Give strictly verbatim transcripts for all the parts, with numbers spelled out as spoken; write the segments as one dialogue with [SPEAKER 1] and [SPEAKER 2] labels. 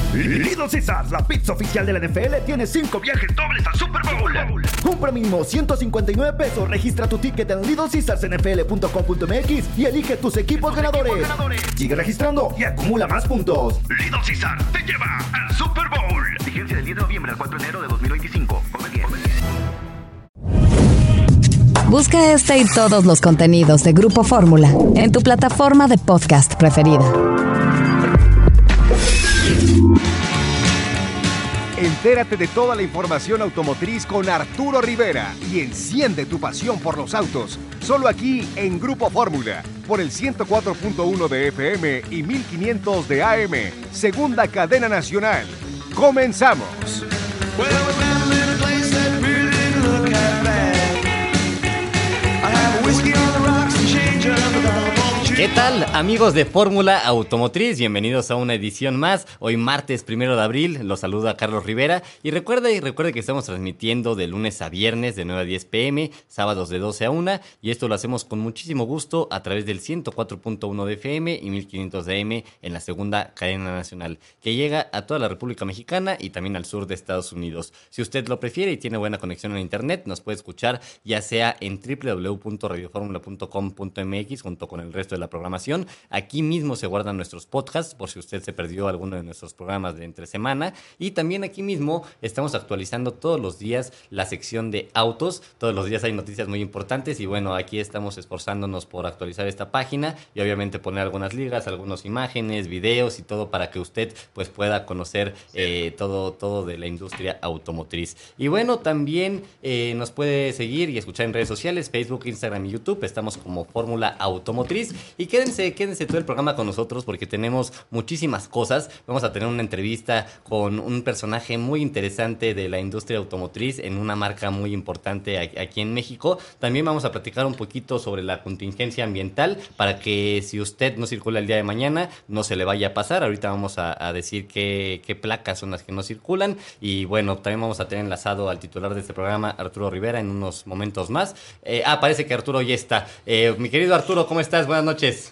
[SPEAKER 1] Little Caesars, la pizza oficial de la N F L, tiene cinco viajes dobles al Super Bowl. Compra mínimo ciento cincuenta y nueve pesos, registra tu ticket en little caesars n f l punto com punto m x y elige tus equipos ganadores. Sigue registrando y acumula más puntos. Little Caesars te lleva al Super Bowl. Vigencia del diez de noviembre al cuatro de enero de dos mil veinticinco. Come bien.
[SPEAKER 2] Busca este y todos los contenidos de Grupo Fórmula en tu plataforma de podcast preferida.
[SPEAKER 3] Entérate de toda la información automotriz con Arturo Rivera y enciende tu pasión por los autos. Solo aquí en Grupo Fórmula, por el ciento cuatro punto uno de F M y mil quinientos de A M, segunda cadena nacional. ¡Comenzamos!
[SPEAKER 4] ¿Qué tal, amigos de Fórmula Automotriz? Bienvenidos a una edición más. Hoy martes primero de abril, los saluda Carlos Rivera. Y recuerde, y recuerde que estamos transmitiendo de lunes a viernes de nueve a diez pm, sábados de doce a una. Y esto lo hacemos con muchísimo gusto a través del ciento cuatro punto uno de F M y mil quinientos de A M en la segunda cadena nacional, que llega a toda la República Mexicana y también al sur de Estados Unidos. Si usted lo prefiere y tiene buena conexión en internet, nos puede escuchar ya sea en doble u doble u doble u punto radio fórmula punto com punto m x junto con el resto de la programación. Aquí mismo se guardan nuestros podcasts por si usted se perdió alguno de nuestros programas de entre semana, y también aquí mismo estamos actualizando todos los días la sección de autos. Todos los días hay noticias muy importantes y bueno, aquí estamos esforzándonos por actualizar esta página y obviamente poner algunas ligas, algunas imágenes, videos y todo para que usted pues pueda conocer eh, todo, todo de la industria automotriz. Y bueno, también eh, nos puede seguir y escuchar en redes sociales, Facebook, Instagram y YouTube. Estamos como Fórmula Automotriz. Y quédense, quédense todo el programa con nosotros porque tenemos muchísimas cosas. Vamos a tener una entrevista con un personaje muy interesante de la industria automotriz en una marca muy importante aquí en México. También vamos a platicar un poquito sobre la contingencia ambiental para que si usted no circula el día de mañana, no se le vaya a pasar. Ahorita vamos a, a decir qué, qué placas son las que no circulan. Y bueno, también vamos a tener enlazado al titular de este programa, Arturo Rivera, en unos momentos más. Eh, ah, parece que Arturo ya está. Eh, mi querido Arturo, ¿cómo estás? Buenas noches.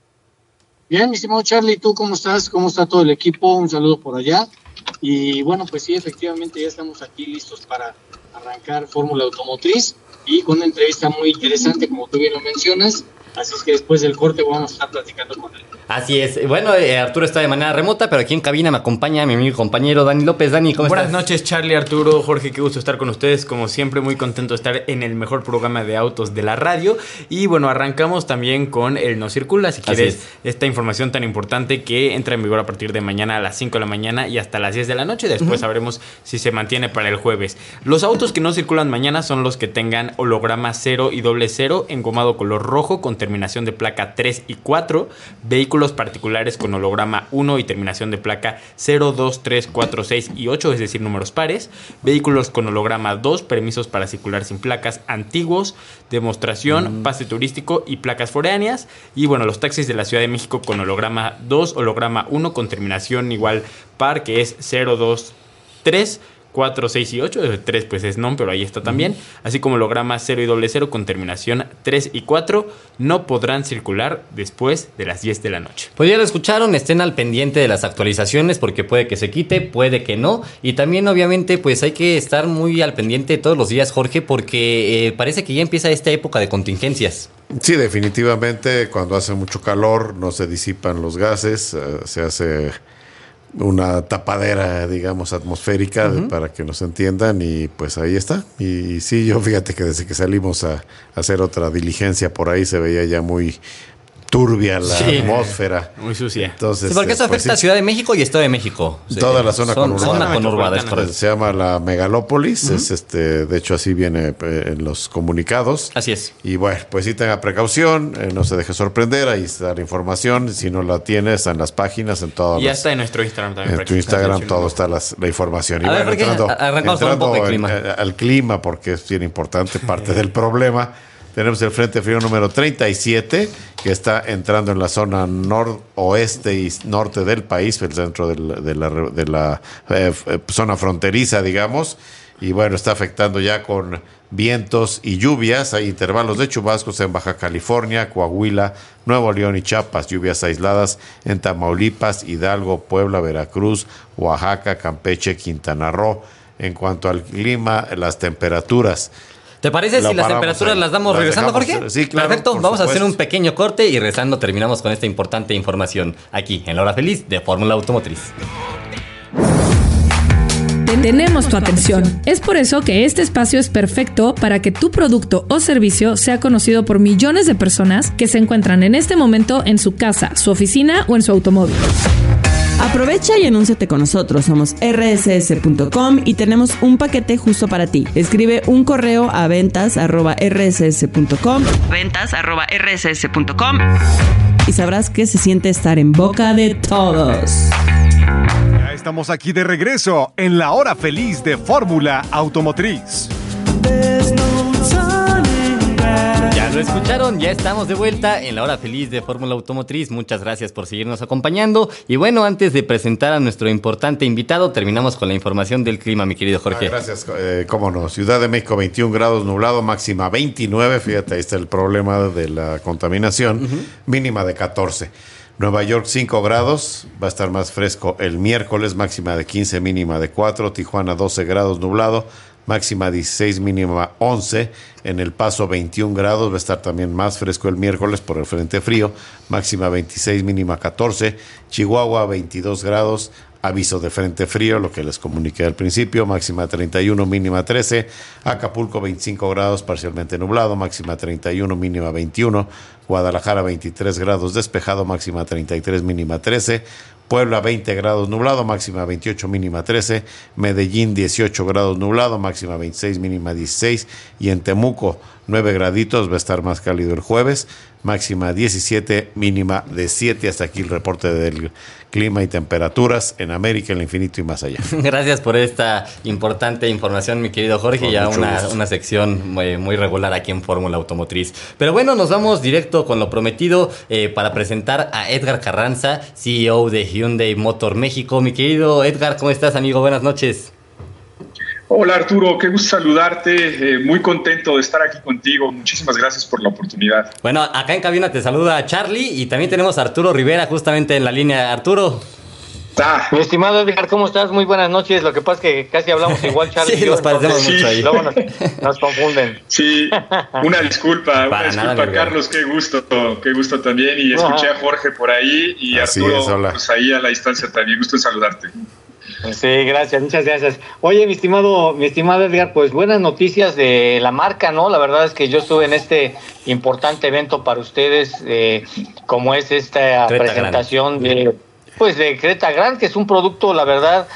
[SPEAKER 5] Bien, mi estimado Charlie, ¿tú cómo estás? ¿Cómo está todo el equipo? Un saludo por allá. Y bueno, pues sí, efectivamente ya estamos aquí listos para arrancar Fórmula Automotriz y con una entrevista muy interesante, como tú bien lo mencionas. Así es que después del corte vamos a estar platicando con él.
[SPEAKER 4] Así es. Bueno, eh, Arturo está de manera remota, pero aquí en cabina me acompaña mi amigo y compañero Dani López. Dani, ¿cómo
[SPEAKER 6] Buenas
[SPEAKER 4] estás?
[SPEAKER 6] Buenas noches, Charlie, Arturo, Jorge, qué gusto estar con ustedes. Como siempre, muy contento de estar en el mejor programa de autos de la radio. Y bueno, arrancamos también con el No Circula, si quieres, es. esta información tan importante que entra en vigor a partir de mañana a las cinco de la mañana y hasta las diez de la noche. Después uh-huh. sabremos si se mantiene para el jueves. Los autos que no circulan mañana son los que tengan holograma cero y doble cero, engomado color rojo con terminación de placa tres y cuatro, vehículos particulares con holograma uno y terminación de placa cero, dos, tres, cuatro, seis y ocho, es decir, números pares, vehículos con holograma dos, permisos para circular sin placas, antiguos, demostración, mm. pase turístico y placas foráneas, y bueno, los taxis de la Ciudad de México con holograma dos, holograma uno con terminación igual par, que es cero, dos, tres, cuatro, seis y ocho, el tres pues es non, pero ahí está también, uh-huh. así como holograma cero y doble cero con terminación tres y cuatro, no podrán circular después de las diez de la noche.
[SPEAKER 4] Pues ya lo escucharon, estén al pendiente de las actualizaciones porque puede que se quite, puede que no, y también obviamente pues hay que estar muy al pendiente todos los días, Jorge, porque eh, parece que ya empieza esta época de contingencias.
[SPEAKER 7] Sí, definitivamente, cuando hace mucho calor no se disipan los gases, uh, se hace una tapadera, digamos, atmosférica, uh-huh. para que nos entiendan, y pues ahí está. Y sí, yo fíjate que desde que salimos a, a hacer otra diligencia por ahí se veía ya muy turbia la sí, atmósfera.
[SPEAKER 6] Muy sucia.
[SPEAKER 4] Entonces, sí, porque eso afecta pues, sí. a Ciudad de México y Estado de México.
[SPEAKER 7] Toda sí, la zona
[SPEAKER 4] son,
[SPEAKER 7] conurbana.
[SPEAKER 4] Zona conurbana, es correcto.
[SPEAKER 7] Se llama la megalópolis, uh-huh. es este, de hecho así viene en los comunicados.
[SPEAKER 4] Así es.
[SPEAKER 7] Y bueno, pues sí tenga precaución, eh, no se deje sorprender, ahí está la información, si no la tiene, está en las páginas, en todas.
[SPEAKER 6] Y ya
[SPEAKER 7] las,
[SPEAKER 6] está en nuestro Instagram también.
[SPEAKER 7] En tu Instagram todo está las, la información. Y
[SPEAKER 4] a
[SPEAKER 7] bueno,
[SPEAKER 4] ver,
[SPEAKER 7] entrando,
[SPEAKER 4] arrancamos con un poco de clima.
[SPEAKER 7] En, al clima, porque es bien importante, parte del problema. Tenemos el Frente Frío número treinta y siete, que está entrando en la zona noroeste y norte del país, el centro de la, de la, de la eh, zona fronteriza, digamos. y bueno, está afectando ya con vientos y lluvias. Hay intervalos de chubascos en Baja California, Coahuila, Nuevo León y Chiapas, lluvias aisladas en Tamaulipas, Hidalgo, Puebla, Veracruz, Oaxaca, Campeche, Quintana Roo. En cuanto al clima, las temperaturas.
[SPEAKER 4] ¿Te parece
[SPEAKER 7] Lo
[SPEAKER 4] si las
[SPEAKER 7] paramos
[SPEAKER 4] temperaturas
[SPEAKER 7] ahí.
[SPEAKER 4] las damos
[SPEAKER 7] Las
[SPEAKER 4] regresando,
[SPEAKER 7] dejamos,
[SPEAKER 4] Jorge?
[SPEAKER 7] sí, claro,
[SPEAKER 4] Perfecto,
[SPEAKER 7] por
[SPEAKER 4] vamos a
[SPEAKER 7] supuesto.
[SPEAKER 4] hacer un pequeño corte y regresando terminamos con esta importante información aquí en La Hora Feliz de Fórmula Automotriz.
[SPEAKER 8] Tenemos tu atención. Es por eso que este espacio es perfecto para que tu producto o servicio sea conocido por millones de personas que se encuentran en este momento en su casa, su oficina o en su automóvil.
[SPEAKER 9] Aprovecha y anúnciate con nosotros. Somos erre ese ese punto com y tenemos un paquete justo para ti. Escribe un correo a ventas arroba erre ese ese punto com, ventas arroba erre ese ese punto com, y sabrás que se siente estar en boca de todos.
[SPEAKER 3] Ya estamos aquí de regreso en la Hora Feliz de Fórmula Automotriz.
[SPEAKER 4] Ya lo escucharon, ya estamos de vuelta en la Hora Feliz de Fórmula Automotriz. Muchas gracias por seguirnos acompañando. Y bueno, antes de presentar a nuestro importante invitado, terminamos con la información del clima, mi querido Jorge.
[SPEAKER 7] Ah, gracias, eh, cómo no. Ciudad de México, veintiún grados, nublado, máxima veintinueve. Fíjate, ahí está el problema de la contaminación. Uh-huh. Mínima de catorce. Nueva York, cinco grados, va a estar más fresco el miércoles, máxima de quince, mínima de cuatro. Tijuana, doce grados, nublado, máxima dieciséis, mínima once. En El Paso, veintiún grados, va a estar también más fresco el miércoles por el frente frío, máxima veintiséis, mínima catorce. Chihuahua, veintidós grados, aviso de frente frío, lo que les comuniqué al principio, máxima treinta y uno, mínima trece. Acapulco, veinticinco grados, parcialmente nublado, máxima treinta y uno, mínima veintiuno. Guadalajara, veintitrés grados, despejado, máxima treinta y tres, mínima trece. Puebla, veinte grados, nublado, máxima veintiocho, mínima trece. Medellín, dieciocho grados, nublado, máxima veintiséis, mínima dieciséis. Y en Temuco, nueve graditos, va a estar más cálido el jueves, máxima diecisiete, mínima de siete. Hasta aquí el reporte del clima y temperaturas en América, el infinito y más allá.
[SPEAKER 4] Gracias por esta importante información, mi querido Jorge. Con ya una, una sección muy, muy regular aquí en Fórmula Automotriz. Pero bueno, nos vamos directo con lo prometido eh, para presentar a Edgar Carranza, C E O de Hyundai Motor México. Mi querido Edgar, ¿cómo estás, amigo? Buenas noches.
[SPEAKER 10] Hola, Arturo, qué gusto saludarte, eh, muy contento de estar aquí contigo, muchísimas gracias por la oportunidad.
[SPEAKER 4] Bueno, acá en cabina te saluda Charlie y también tenemos a Arturo Rivera justamente en la línea. Arturo.
[SPEAKER 5] Ah. Mi estimado Edgar, ¿cómo estás? Muy buenas noches, lo que pasa es que casi hablamos igual, Charlie.
[SPEAKER 4] Sí,
[SPEAKER 5] y yo,
[SPEAKER 4] nos parecemos
[SPEAKER 5] entonces,
[SPEAKER 4] mucho ahí.
[SPEAKER 5] Luego nos, nos confunden.
[SPEAKER 10] Sí, una disculpa, una disculpa, nada, Carlos, qué gusto, qué gusto también, y escuché Ajá. a Jorge por ahí y Así Arturo, es, pues ahí a la distancia también, gusto en saludarte.
[SPEAKER 5] Sí, gracias, muchas gracias. Oye, mi estimado, mi estimado Edgar, pues buenas noticias de la marca, ¿no? La verdad es que yo estuve en este importante evento para ustedes, eh, como es esta Creta presentación Grand. de, pues de Creta Grand, que es un producto, la verdad,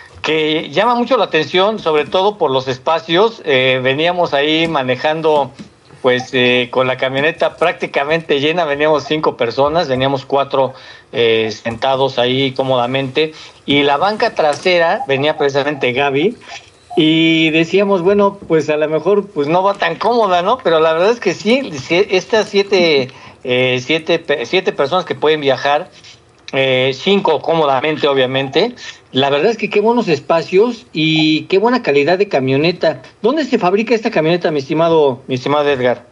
[SPEAKER 5] que llama mucho la atención, sobre todo por los espacios. Eh, veníamos ahí manejando, pues eh, con la camioneta prácticamente llena, veníamos cinco personas, veníamos cuatro eh, sentados ahí cómodamente, y la banca trasera venía precisamente Gaby, y decíamos, bueno, pues a lo mejor pues no va tan cómoda, ¿no? Pero la verdad es que sí, estas siete, eh, siete, siete personas que pueden viajar, eh, cinco cómodamente, obviamente. La verdad es que qué buenos espacios y qué buena calidad de camioneta. ¿Dónde se fabrica esta camioneta, mi estimado, mi estimado Edgar?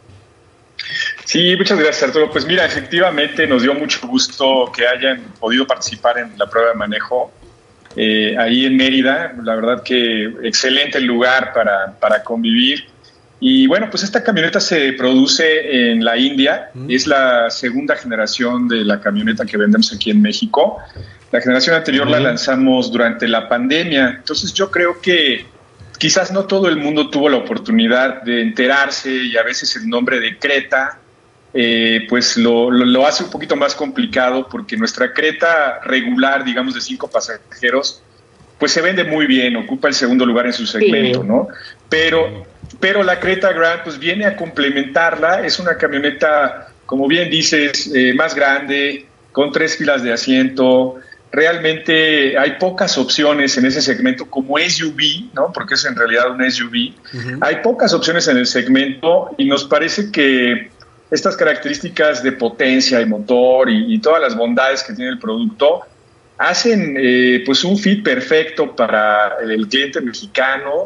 [SPEAKER 10] Sí, muchas gracias, Arturo. Pues mira, efectivamente nos dio mucho gusto que hayan podido participar en la prueba de manejo eh, ahí en Mérida. La verdad que excelente lugar para, para convivir. Y bueno, pues esta camioneta se produce en la India. Mm. Es la segunda generación de la camioneta que vendemos aquí en México. La generación anterior uh-huh. la lanzamos durante la pandemia, entonces yo creo que quizás no todo el mundo tuvo la oportunidad de enterarse, y a veces el nombre de Creta eh, pues lo, lo, lo hace un poquito más complicado, porque nuestra Creta regular, digamos de cinco pasajeros, pues se vende muy bien, ocupa el segundo lugar en su segmento, sí. ¿no? Pero, pero la Creta Grand pues viene a complementarla. Es una camioneta, como bien dices, eh, más grande, con tres filas de asiento. Realmente hay pocas opciones en ese segmento como S U V, ¿no? Porque es en realidad un S U V. Uh-huh. Hay pocas opciones en el segmento, y nos parece que estas características de potencia y motor y, y todas las bondades que tiene el producto hacen eh, pues un fit perfecto para el, el cliente mexicano.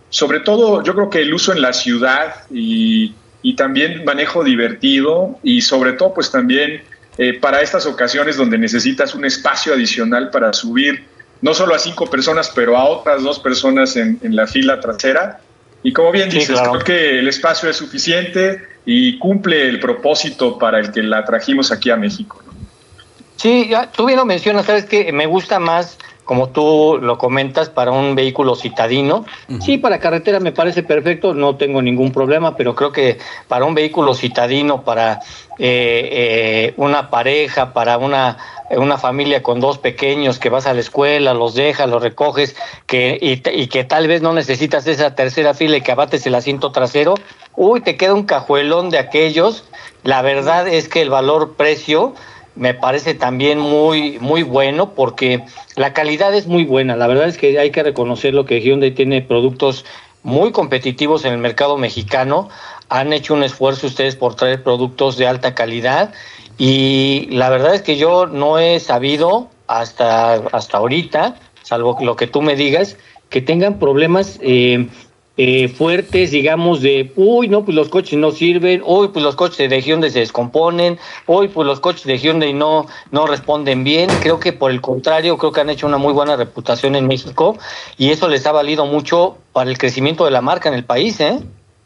[SPEAKER 10] sobre todo yo creo que el uso en la ciudad y, y también manejo divertido y sobre todo pues también eh, para estas ocasiones donde necesitas un espacio adicional para subir no solo a cinco personas, pero a otras dos personas en, en la fila trasera. Y como bien dices, sí, claro. Creo que el espacio es suficiente y cumple el propósito para el que la trajimos aquí a México, ¿no?
[SPEAKER 11] Sí, tú bien lo mencionas, sabes que me gusta más, como tú lo comentas, para un vehículo citadino. Uh-huh. Sí, para carretera me parece perfecto, no tengo ningún problema, pero creo que para un vehículo citadino, para eh, eh, una pareja, para una... una familia con dos pequeños que vas a la escuela, los dejas, los recoges, que y, y que tal vez no necesitas esa tercera fila y que abates el asiento trasero, uy, te queda un cajuelón de aquellos. La verdad es que el valor-precio me parece también muy, muy bueno, porque la calidad es muy buena. La verdad es que hay que reconocerlo, que Hyundai tiene productos muy competitivos en el mercado mexicano. Han hecho un esfuerzo ustedes por traer productos de alta calidad. Y la verdad es que yo no he sabido hasta, hasta ahorita, salvo lo que tú me digas, que tengan problemas eh, eh, fuertes, digamos, de, uy, no, pues los coches no sirven, uy, pues los coches de Hyundai se descomponen, uy, pues los coches de Hyundai no, no responden bien. Creo que por el contrario, creo que han hecho una muy buena reputación en México y eso les ha valido mucho para el crecimiento de la marca en el país, ¿eh?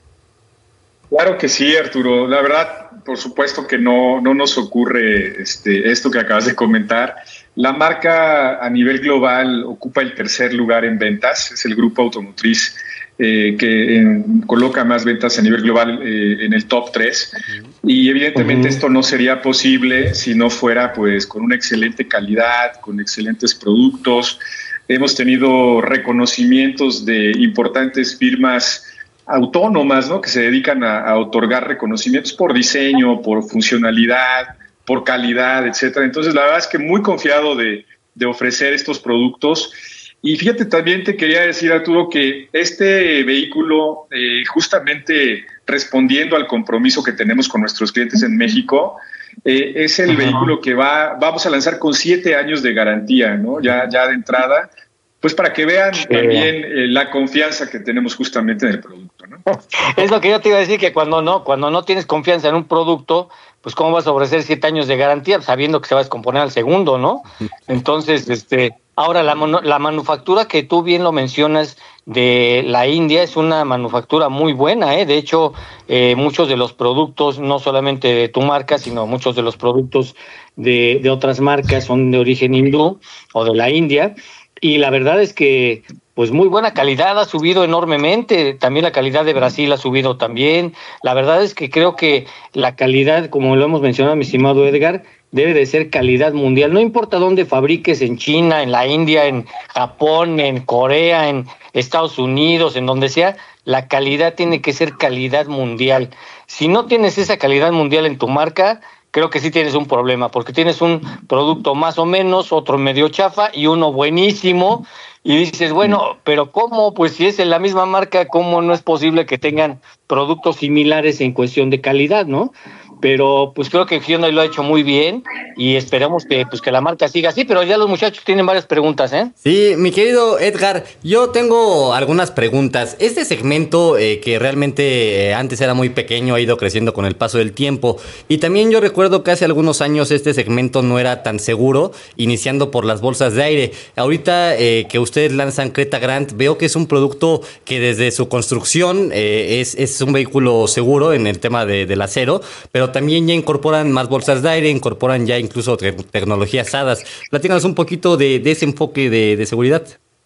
[SPEAKER 10] Claro que sí, Arturo. La verdad, por supuesto que no, no nos ocurre este, esto que acabas de comentar. La marca a nivel global ocupa el tercer lugar en ventas. Es el grupo automotriz eh, que en, coloca más ventas a nivel global eh, en el top tres. Y evidentemente uh-huh. esto no sería posible si no fuera pues con una excelente calidad, con excelentes productos. Hemos tenido reconocimientos de importantes firmas autónomas, ¿no?, que se dedican a, a otorgar reconocimientos por diseño, por funcionalidad, por calidad, etcétera. Entonces, la verdad es que muy confiado de, de ofrecer estos productos. Y fíjate, también te quería decir, Arturo, que este vehículo, eh, justamente respondiendo al compromiso que tenemos con nuestros clientes en México, eh, es el Ajá. vehículo que va, vamos a lanzar con siete años de garantía, ¿no? Ya, ya de entrada. Pues para que vean sí. también eh, la confianza que tenemos justamente en el producto, ¿no?
[SPEAKER 11] Es lo que yo te iba a decir, que cuando no, cuando no tienes confianza en un producto, pues cómo vas a ofrecer siete años de garantía sabiendo que se va a descomponer al segundo, ¿no? Entonces, este, ahora la, la manufactura que tú bien lo mencionas de la India es una manufactura muy buena, ¿eh? De hecho, eh, muchos de los productos, no solamente de tu marca, sino muchos de los productos de, de otras marcas son de origen hindú o de la India. Y la verdad es que, pues muy buena calidad, ha subido enormemente. También la calidad de Brasil ha subido también. La verdad es que creo que la calidad, como lo hemos mencionado, mi estimado Edgar, debe de ser calidad mundial. No importa dónde fabriques, en China, en la India, en Japón, en Corea, en Estados Unidos, en donde sea, la calidad tiene que ser calidad mundial. Si no tienes esa calidad mundial en tu marca, creo que sí tienes un problema, porque tienes un producto más o menos, otro medio chafa y uno buenísimo, y dices, bueno, pero ¿cómo? Pues si es en la misma marca, ¿cómo no es posible que tengan productos similares en cuestión de calidad, no? Pero pues creo que Hyundai lo ha hecho muy bien y esperemos que pues que la marca siga así, pero ya los muchachos tienen varias preguntas, ¿eh?
[SPEAKER 4] Sí, mi querido Edgar, yo tengo algunas preguntas. Este segmento eh, que realmente eh, antes era muy pequeño ha ido creciendo con el paso del tiempo, y también yo recuerdo que hace algunos años este segmento no era tan seguro, iniciando por las bolsas de aire. Ahorita eh, que ustedes lanzan Creta Grand, veo que es un producto que desde su construcción eh, es, es un vehículo seguro en el tema de, del acero, pero también ya incorporan más bolsas de aire, incorporan ya incluso te- tecnologías hadas. Platícanos un poquito de, de ese enfoque de, de seguridad.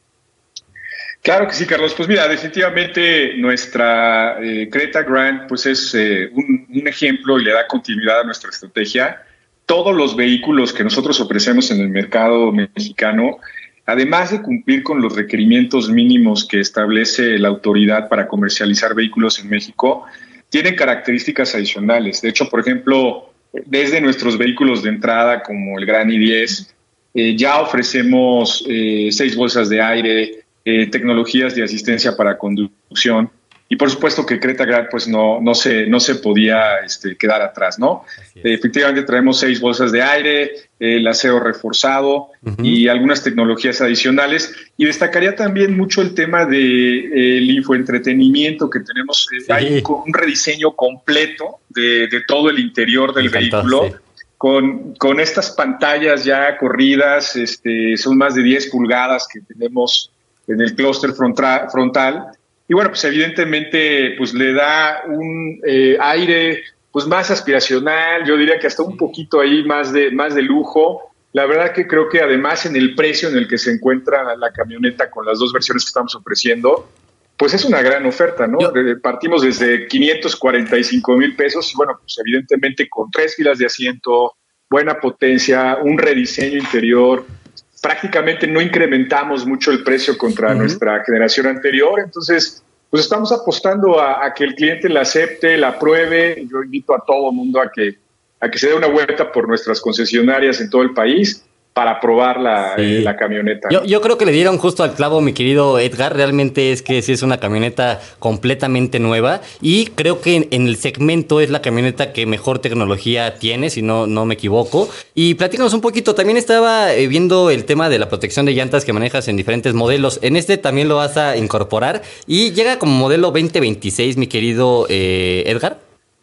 [SPEAKER 10] Claro que sí, Carlos. Pues mira, definitivamente nuestra eh, Creta Grand pues es eh, un, un ejemplo y le da continuidad a nuestra estrategia. Todos los vehículos que nosotros ofrecemos en el mercado mexicano, además de cumplir con los requerimientos mínimos que establece la autoridad para comercializar vehículos en México, tienen características adicionales. De hecho, por ejemplo, desde nuestros vehículos de entrada, como el Gran i diez, eh, ya ofrecemos eh, seis bolsas de aire, eh, tecnologías de asistencia para conducción, y por supuesto que Cretagrad pues no, no, se, no se podía este, quedar atrás, ¿no? Eh, efectivamente traemos seis bolsas de aire, eh, el acero reforzado uh-huh. y algunas tecnologías adicionales, y destacaría también mucho el tema del de, eh, infoentretenimiento que tenemos, eh, sí. hay un rediseño completo de, de todo el interior del Me vehículo, encantó, sí. con, con estas pantallas ya corridas, este, son más de diez pulgadas que tenemos en el clúster frontal, frontal. Y bueno, pues evidentemente pues le da un eh, aire pues más aspiracional, yo diría que hasta un poquito ahí más de, más de lujo. La verdad que creo que además en el precio en el que se encuentra la, la camioneta con las dos versiones que estamos ofreciendo, pues es una gran oferta, ¿no? Yo, Partimos desde quinientos cuarenta y cinco mil pesos y bueno, pues evidentemente con tres filas de asiento, buena potencia, un rediseño interior, prácticamente no incrementamos mucho el precio contra uh-huh. nuestra generación anterior, entonces pues estamos apostando a, a que el cliente la acepte, la pruebe. Yo invito a todo el mundo a que, a que se dé una vuelta por nuestras concesionarias en todo el país para probar la, sí. eh, la camioneta.
[SPEAKER 4] Yo, yo creo que le dieron justo al clavo, mi querido Edgar. Realmente es que sí es una camioneta completamente nueva y creo que en, en el segmento es la camioneta que mejor tecnología tiene, si no, no me equivoco. Y platícanos un poquito, también estaba eh, viendo el tema de la protección de llantas que manejas en diferentes modelos. En este también lo vas a incorporar y llega como modelo veinte veintiséis, mi querido eh, Edgar.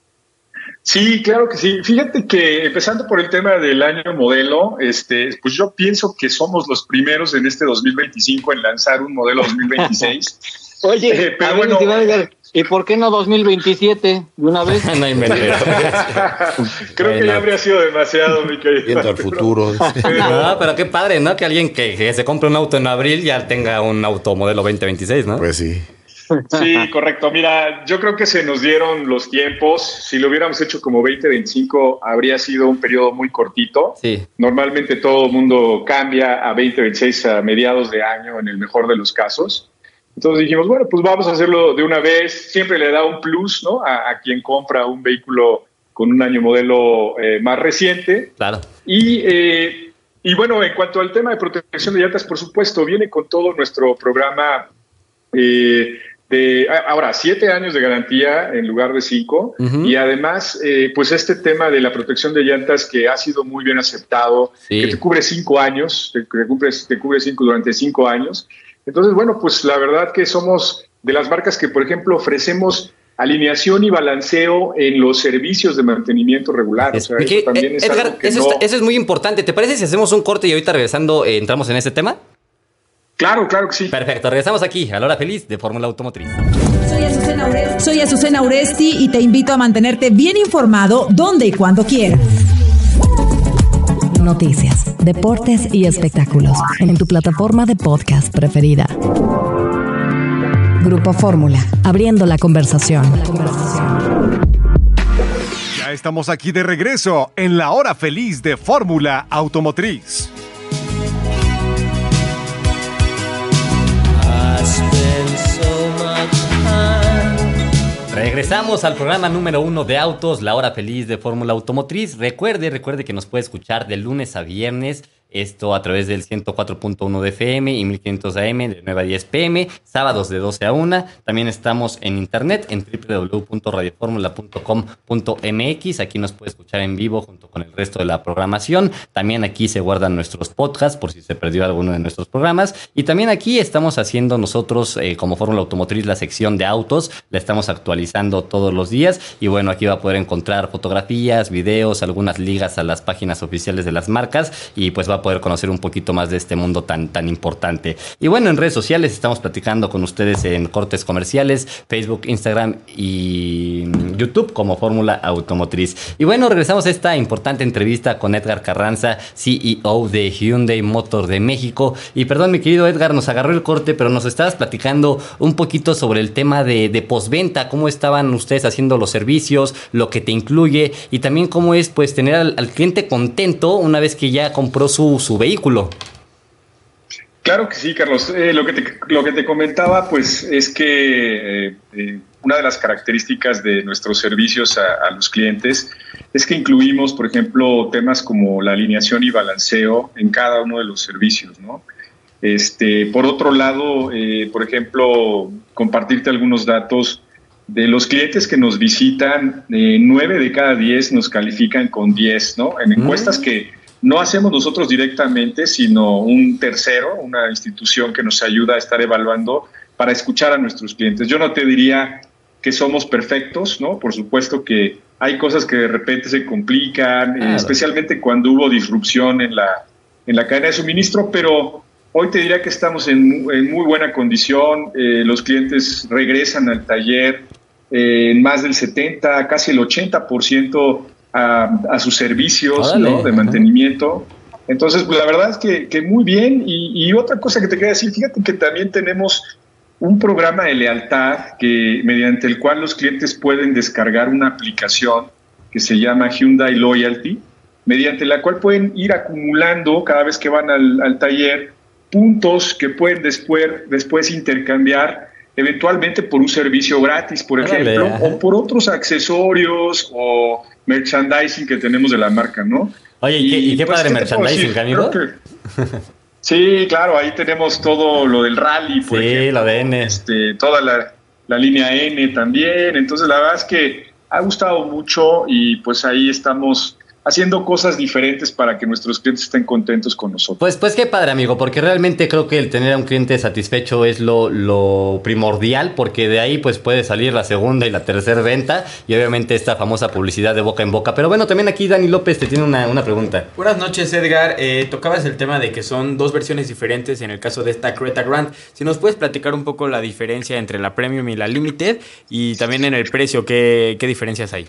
[SPEAKER 10] Sí, claro que sí. Fíjate que empezando por el tema del año modelo, este, pues yo pienso que somos los primeros en este dos mil veinticinco en lanzar un modelo dos mil veintiséis.
[SPEAKER 11] Oye, eh, pero bueno, ¿y por qué no dos mil veintisiete de una vez?
[SPEAKER 4] No inventes.
[SPEAKER 10] Creo bueno. que ya habría sido demasiado, mi querido.
[SPEAKER 7] Viendo al futuro.
[SPEAKER 4] No, pero qué padre, ¿no? Que alguien que, que se compre un auto en abril ya tenga un auto modelo veinte veintiséis, ¿no?
[SPEAKER 7] Pues sí.
[SPEAKER 10] Sí, correcto. Mira, yo creo que se nos dieron los tiempos. Si lo hubiéramos hecho como veinte veinticinco, habría sido un periodo muy cortito.
[SPEAKER 4] Sí.
[SPEAKER 10] Normalmente todo el mundo cambia a veinte veintiséis a mediados de año, en el mejor de los casos. Entonces dijimos, bueno, pues vamos a hacerlo de una vez. Siempre le da un plus, ¿no? A, a quien compra un vehículo con un año modelo eh, más reciente.
[SPEAKER 4] Claro.
[SPEAKER 10] Y, eh, y bueno, en cuanto al tema de protección de llantas, por supuesto, viene con todo nuestro programa eh, de, ahora, siete años de garantía en lugar de cinco, uh-huh. y además, eh, pues este tema de la protección de llantas que ha sido muy bien aceptado, sí. que te cubre cinco años, te, te, cubre, te cubre cinco durante cinco años. Entonces, bueno, pues la verdad que somos de las marcas que, por ejemplo, ofrecemos alineación y balanceo en los servicios de mantenimiento regular.
[SPEAKER 4] Es,
[SPEAKER 10] o sea, eso también
[SPEAKER 4] eh,
[SPEAKER 10] es
[SPEAKER 4] Edgar,
[SPEAKER 10] algo que
[SPEAKER 4] eso,
[SPEAKER 10] no...
[SPEAKER 4] es, eso es muy importante. ¿Te parece si hacemos un corte y ahorita regresando eh, entramos en ese tema?
[SPEAKER 10] Claro, claro que sí.
[SPEAKER 4] Perfecto, regresamos aquí a la hora feliz de Fórmula Automotriz.
[SPEAKER 12] Soy Azucena Uresti. Soy Azucena Uresti y te invito a mantenerte bien informado donde y cuando quieras.
[SPEAKER 2] Noticias, deportes y espectáculos en tu plataforma de podcast preferida. Grupo Fórmula, abriendo la conversación. La conversación.
[SPEAKER 3] Ya estamos aquí de regreso en la hora feliz de Fórmula Automotriz.
[SPEAKER 4] Regresamos al programa número uno de autos, la hora feliz de Fórmula Automotriz. Recuerde, recuerde que nos puede escuchar de lunes a viernes, esto a través del ciento cuatro punto uno de F M y mil quinientos A M de nueve a diez P M, sábados de doce a una. También estamos en internet en doble u doble u doble u punto radio fórmula punto com punto m x. Aquí nos puede escuchar en vivo junto con el resto de la programación. También aquí se guardan nuestros podcasts por si se perdió alguno de nuestros programas. Y también aquí estamos haciendo nosotros eh, como Fórmula Automotriz la sección de autos. La estamos actualizando todos los días. Y bueno, aquí va a poder encontrar fotografías, videos, algunas ligas a las páginas oficiales de las marcas. Y pues va a poder conocer un poquito más de este mundo tan, tan importante. Y bueno, en redes sociales estamos platicando con ustedes en cortes comerciales, Facebook, Instagram y YouTube como Fórmula Automotriz. Y bueno, regresamos a esta importante entrevista con Edgar Carranza, C E O de Hyundai Motor de México. Y perdón, mi querido Edgar, nos agarró el corte, pero nos estabas platicando un poquito sobre el tema de, de postventa, cómo estaban ustedes haciendo los servicios, lo que te incluye y también cómo es pues tener al, al cliente contento una vez que ya compró su su vehículo.
[SPEAKER 10] Claro que sí, Carlos. Eh, lo, que te, lo que te comentaba, pues, es que eh, eh, una de las características de nuestros servicios a, a los clientes es que incluimos, por ejemplo, temas como la alineación y balanceo en cada uno de los servicios, ¿no? Este, por otro lado, eh, por ejemplo, compartirte algunos datos. de los clientes que nos visitan, eh, nueve de cada diez nos califican con diez, ¿no? En encuestas mm. que no hacemos nosotros directamente, sino un tercero, una institución que nos ayuda a estar evaluando para escuchar a nuestros clientes. Yo no te diría que somos perfectos, ¿no? Por supuesto que hay cosas que de repente se complican, claro. eh, especialmente cuando hubo disrupción en la, en la cadena de suministro, pero hoy te diría que estamos en, en muy buena condición. Eh, los clientes regresan al taller eh, en más del setenta, casi el ochenta por ciento a, a sus servicios, ¿no? De mantenimiento. Entonces, pues, la verdad es que, que muy bien. Y, y otra cosa que te quería decir, fíjate que también tenemos un programa de lealtad que, mediante el cual los clientes pueden descargar una aplicación que se llama Hyundai Loyalty, mediante la cual pueden ir acumulando cada vez que van al, al taller puntos que pueden después, después intercambiar eventualmente por un servicio gratis, por ejemplo, Dale, o por otros accesorios o merchandising que tenemos de la marca, ¿no?
[SPEAKER 4] Oye, ¿y, y qué, y qué pues, padre merchandising, amigo?
[SPEAKER 10] Sí, claro, ahí tenemos todo lo del rally, por
[SPEAKER 4] sí,
[SPEAKER 10] ejemplo,
[SPEAKER 4] lo de N.
[SPEAKER 10] Este, toda la, la línea N también. Entonces, la verdad es que ha gustado mucho y pues ahí estamos haciendo cosas diferentes para que nuestros clientes estén contentos con nosotros.
[SPEAKER 4] Pues, pues qué padre, amigo, porque realmente creo que el tener a un cliente satisfecho es lo, lo primordial, porque de ahí pues puede salir la segunda y la tercera venta y obviamente esta famosa publicidad de boca en boca. Pero bueno, también aquí Dani López te tiene una, una pregunta.
[SPEAKER 6] Buenas noches, Edgar. Eh, tocabas el tema de que son dos versiones diferentes en el caso de esta Creta Grand. Si nos puedes platicar un poco la diferencia entre la Premium y la Limited y también en el precio, ¿qué, qué diferencias hay?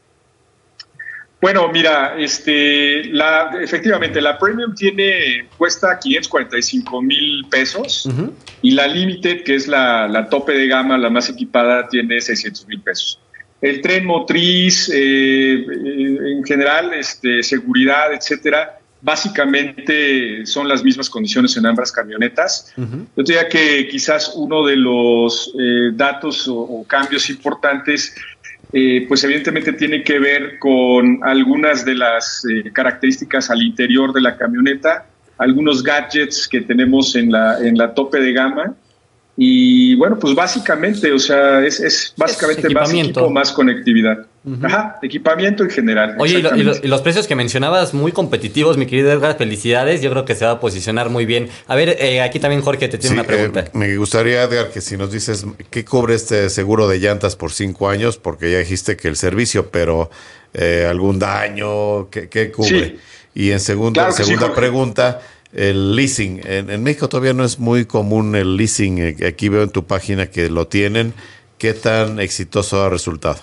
[SPEAKER 10] Bueno, mira, este, la, efectivamente, la Premium tiene, cuesta quinientos cuarenta y cinco mil pesos uh-huh. y la Limited, que es la, la tope de gama, la más equipada, tiene seiscientos mil pesos. El tren motriz, eh, en general, este, seguridad, etcétera, básicamente son las mismas condiciones en ambas camionetas. Uh-huh. Yo diría que quizás uno de los eh, datos o, o cambios importantes Eh, pues evidentemente tiene que ver con algunas de las eh, características al interior de la camioneta, algunos gadgets que tenemos en la, en la tope de gama y bueno, pues básicamente, o sea, es, es básicamente es más equipo, más conectividad. Uh-huh. Ajá, equipamiento en general.
[SPEAKER 4] Oye, y, lo, y, lo, y los precios que mencionabas muy competitivos, mi querido Edgar, felicidades, yo creo que se va a posicionar muy bien. A ver, eh, aquí también Jorge te tiene sí, una pregunta.
[SPEAKER 7] Eh, me gustaría, Edgar, que si nos dices qué cubre este seguro de llantas por cinco años, porque ya dijiste que el servicio, pero eh, algún daño, ¿qué, qué cubre? Sí. Y en segunda, claro segunda sí, pregunta, el leasing. En, en México todavía no es muy común el leasing, aquí veo en tu página que lo tienen. ¿Qué tan exitoso ha resultado?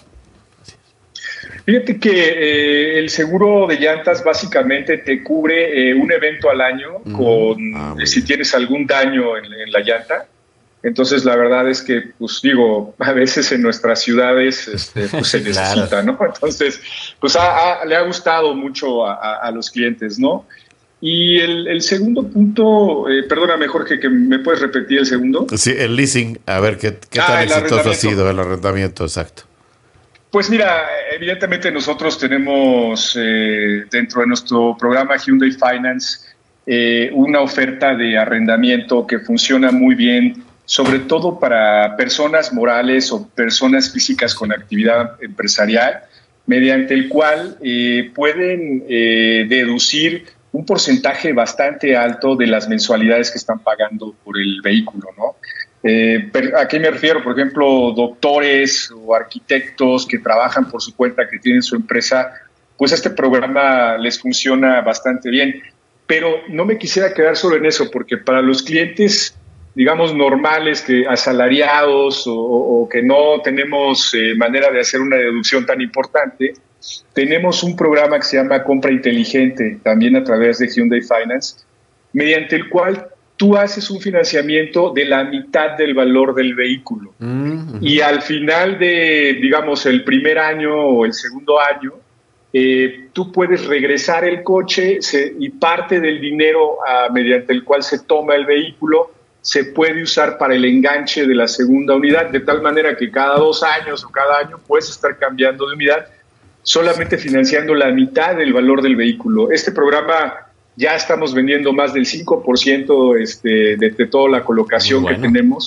[SPEAKER 10] Fíjate que eh, el seguro de llantas básicamente te cubre eh, un evento al año mm. con ah, eh, si tienes algún daño en, en la llanta. Entonces la verdad es que, pues digo, a veces en nuestras ciudades este, pues, se necesita, claro. ¿no? Entonces, pues a, a, le ha gustado mucho a, a, a los clientes, ¿no? Y el, el segundo punto, eh, perdóname Jorge, que me puedes repetir el segundo.
[SPEAKER 7] Sí, el leasing, a ver qué, qué ah, tan exitoso ha sido el arrendamiento, exacto.
[SPEAKER 10] Pues mira, evidentemente nosotros tenemos eh, dentro de nuestro programa Hyundai Finance eh, una oferta de arrendamiento que funciona muy bien, sobre todo para personas morales o personas físicas con actividad empresarial, mediante el cual eh, pueden eh, deducir un porcentaje bastante alto de las mensualidades que están pagando por el vehículo, ¿no? Eh, ¿A qué me refiero? Por ejemplo, doctores o arquitectos que trabajan por su cuenta, que tienen su empresa, pues este programa les funciona bastante bien. Pero no me quisiera quedar solo en eso, porque para los clientes, digamos, normales, que asalariados o, o que no tenemos eh, manera de hacer una deducción tan importante, tenemos un programa que se llama Compra Inteligente, también a través de Hyundai Finance, mediante el cual tú haces un financiamiento de la mitad del valor del vehículo. Mm-hmm. Y al final de, digamos, el primer año o el segundo año, eh, tú puedes regresar el coche se, y parte del dinero uh, mediante el cual se toma el vehículo se puede usar para el enganche de la segunda unidad, de tal manera que cada dos años o cada año puedes estar cambiando de unidad, solamente financiando la mitad del valor del vehículo. Este programa ya estamos vendiendo más del cinco por ciento este, de, de toda la colocación bueno. que tenemos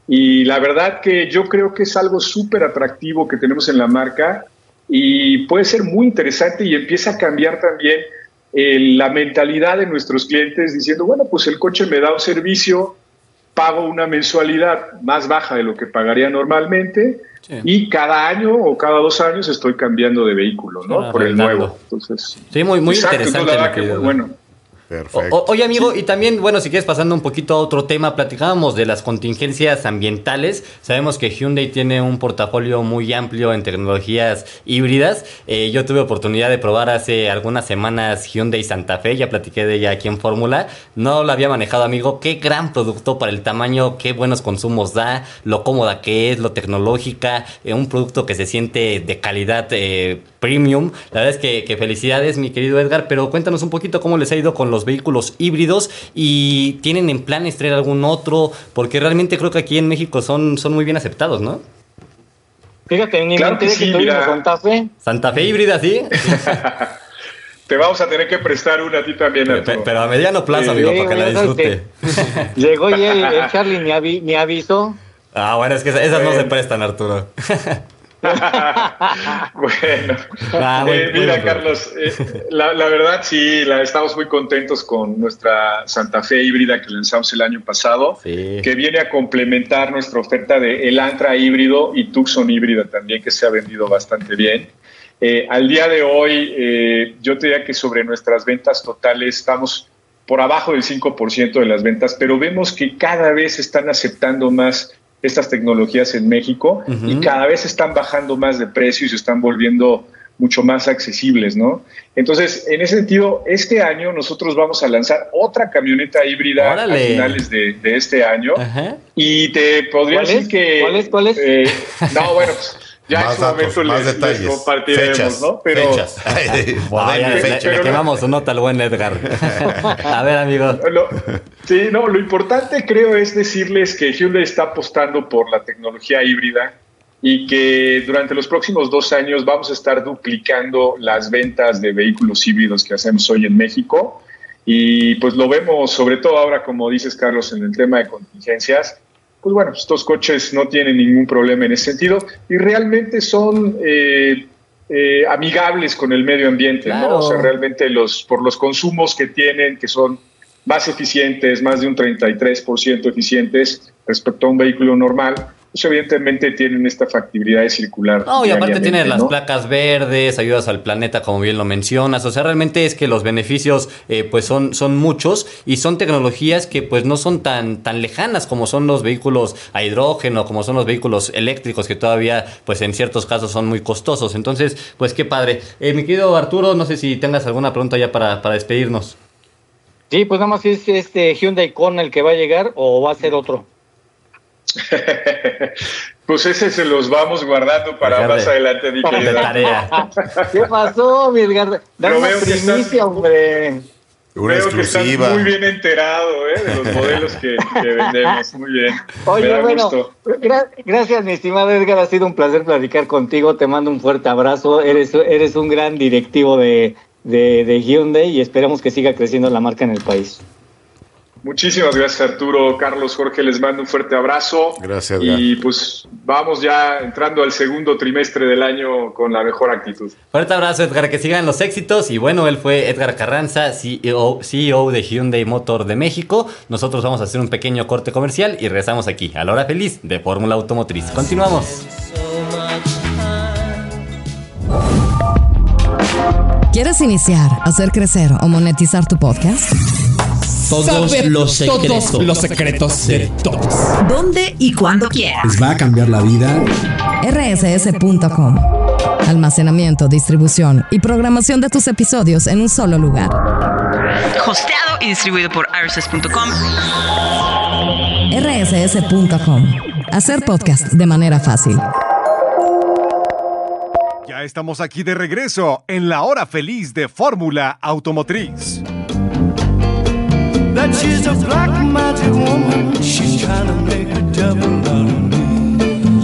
[SPEAKER 10] Y la verdad que yo creo que es algo súper atractivo que tenemos en la marca y puede ser muy interesante y empieza a cambiar también eh, la mentalidad de nuestros clientes diciendo, bueno, pues el coche me da un servicio, pago una mensualidad más baja de lo que pagaría normalmente sí. y cada año o cada dos años estoy cambiando de vehículo, ¿no? Ah, por el nuevo. Entonces,
[SPEAKER 4] sí, muy, muy
[SPEAKER 10] exacto,
[SPEAKER 4] interesante.
[SPEAKER 10] La verdad que muy bueno.
[SPEAKER 4] Perfecto. O, oye, amigo, sí. y también, bueno, si quieres pasando un poquito a otro tema, platicábamos de las contingencias ambientales. Sabemos que Hyundai tiene un portafolio muy amplio en tecnologías híbridas. Eh, yo tuve oportunidad de probar hace algunas semanas Hyundai Santa Fe, ya platiqué de ella aquí en Fórmula. No la había manejado, amigo. Qué gran producto para el tamaño, qué buenos consumos da, lo cómoda que es, lo tecnológica, eh, un producto que se siente de calidad eh, premium. La verdad es que, que felicidades, mi querido Edgar, pero cuéntanos un poquito cómo les ha ido con los vehículos híbridos y tienen en planes traer algún otro, porque realmente creo que aquí en México son, son muy bien aceptados, ¿no?
[SPEAKER 11] Fíjate, ni claro me enteré que, sí, que tuvimos Santa Fe.
[SPEAKER 4] Santa Fe híbrida, ¿sí?
[SPEAKER 10] Te vamos a tener que prestar una a ti también, Arturo.
[SPEAKER 4] Pero, pero a mediano plazo, sí, amigo, sí, para que la disfrute.
[SPEAKER 11] Llegó y el, el Charlie me, avi, me avisó.
[SPEAKER 4] Ah, bueno, es que esas, esas no se prestan, Arturo.
[SPEAKER 10] Bueno, ah, muy, eh, mira, muy Carlos, eh, la, la verdad sí, la, estamos muy contentos con nuestra Santa Fe híbrida que lanzamos el año pasado, sí. que viene a complementar nuestra oferta de Elantra híbrido y Tucson híbrida también, que se ha vendido bastante bien. Eh, al día de hoy, eh, yo te diría que sobre nuestras ventas totales estamos por abajo del cinco por ciento de las ventas, pero vemos que cada vez están aceptando más estas tecnologías en México uh-huh. y cada vez están bajando más de precio y se están volviendo mucho más accesibles, ¿no? Entonces, en ese sentido, este año nosotros vamos a lanzar otra camioneta híbrida Órale. a finales de, de este año uh-huh. y te podría decir es? que...
[SPEAKER 11] ¿Cuál es? ¿Cuál es?
[SPEAKER 10] Eh, no, bueno, pues ya
[SPEAKER 7] más
[SPEAKER 10] en su
[SPEAKER 7] datos,
[SPEAKER 10] momento
[SPEAKER 7] más
[SPEAKER 10] les,
[SPEAKER 7] detalles.
[SPEAKER 10] les compartiremos,
[SPEAKER 7] fechas,
[SPEAKER 10] ¿no? Pero,
[SPEAKER 7] fechas.
[SPEAKER 4] Ay, ya, le, le quemamos su nota al buen Edgar. A ver, amigo.
[SPEAKER 10] Lo, sí, no, lo importante creo es decirles que Hyundai está apostando por la tecnología híbrida y que durante los próximos dos años vamos a estar duplicando las ventas de vehículos híbridos que hacemos hoy en México. Y pues lo vemos sobre todo ahora, como dices, Carlos, en el tema de contingencias. Pues bueno, estos coches no tienen ningún problema en ese sentido y realmente son eh, eh, amigables con el medio ambiente, claro. ¿no? O sea, realmente los, por los consumos que tienen, que son más eficientes, más de un treinta y tres por ciento eficientes respecto a un vehículo normal, pues evidentemente tienen esta factibilidad de circular.
[SPEAKER 4] No, y aparte tienen
[SPEAKER 10] ¿no?
[SPEAKER 4] las placas verdes, ayudas al planeta, como bien lo mencionas. O sea, realmente es que los beneficios eh, pues son, son muchos y son tecnologías que pues no son tan, tan lejanas como son los vehículos a hidrógeno, como son los vehículos eléctricos, que todavía pues en ciertos casos son muy costosos. Entonces, pues qué padre. Eh, mi querido Arturo, no sé si tengas alguna pregunta ya para, para despedirnos.
[SPEAKER 11] Sí, pues nada más es este Hyundai Kona el que va a llegar o va a ser otro.
[SPEAKER 10] Pues ese se los vamos guardando para Edgar, más adelante, mi querida.
[SPEAKER 4] Tarea.
[SPEAKER 11] ¿Qué pasó, mi Edgar? Dame una primicia, estás, hombre.
[SPEAKER 7] Una
[SPEAKER 10] veo
[SPEAKER 7] exclusiva.
[SPEAKER 10] Que estás muy bien enterado ¿eh? de los modelos que, que vendemos. Muy bien.
[SPEAKER 11] Oye, bueno, gra- gracias, mi estimado Edgar. Ha sido un placer platicar contigo. Te mando un fuerte abrazo. Eres, eres un gran directivo de, de, de Hyundai y esperamos que siga creciendo la marca en el país.
[SPEAKER 10] Muchísimas gracias, Arturo, Carlos, Jorge, les mando un fuerte abrazo.
[SPEAKER 7] Gracias, Edgar.
[SPEAKER 10] Y pues vamos ya entrando al segundo trimestre del año con la mejor actitud.
[SPEAKER 4] Fuerte abrazo, Edgar, que sigan los éxitos. Y bueno, él fue Edgar Carranza, C E O, C E O de Hyundai Motor de México. Nosotros vamos a hacer un pequeño corte comercial y regresamos aquí a la hora feliz de Fórmula Automotriz. Continuamos.
[SPEAKER 2] ¿Quieres iniciar, hacer crecer o monetizar tu podcast?
[SPEAKER 13] Todos
[SPEAKER 14] Saber
[SPEAKER 13] los secretos.
[SPEAKER 14] Todos los secretos de, de todos.
[SPEAKER 12] ¿Dónde y cuándo quieras?
[SPEAKER 13] Les va a cambiar la vida.
[SPEAKER 2] R S S punto com. Almacenamiento, distribución y programación de tus episodios en un solo lugar.
[SPEAKER 9] Hosteado y distribuido por R S S punto com.
[SPEAKER 2] R S S punto com. Hacer podcast de manera fácil.
[SPEAKER 3] Ya estamos aquí de regreso en la hora feliz de Fórmula Automotriz.
[SPEAKER 15] That she's a black magic woman. She's trying to make a devil out of me.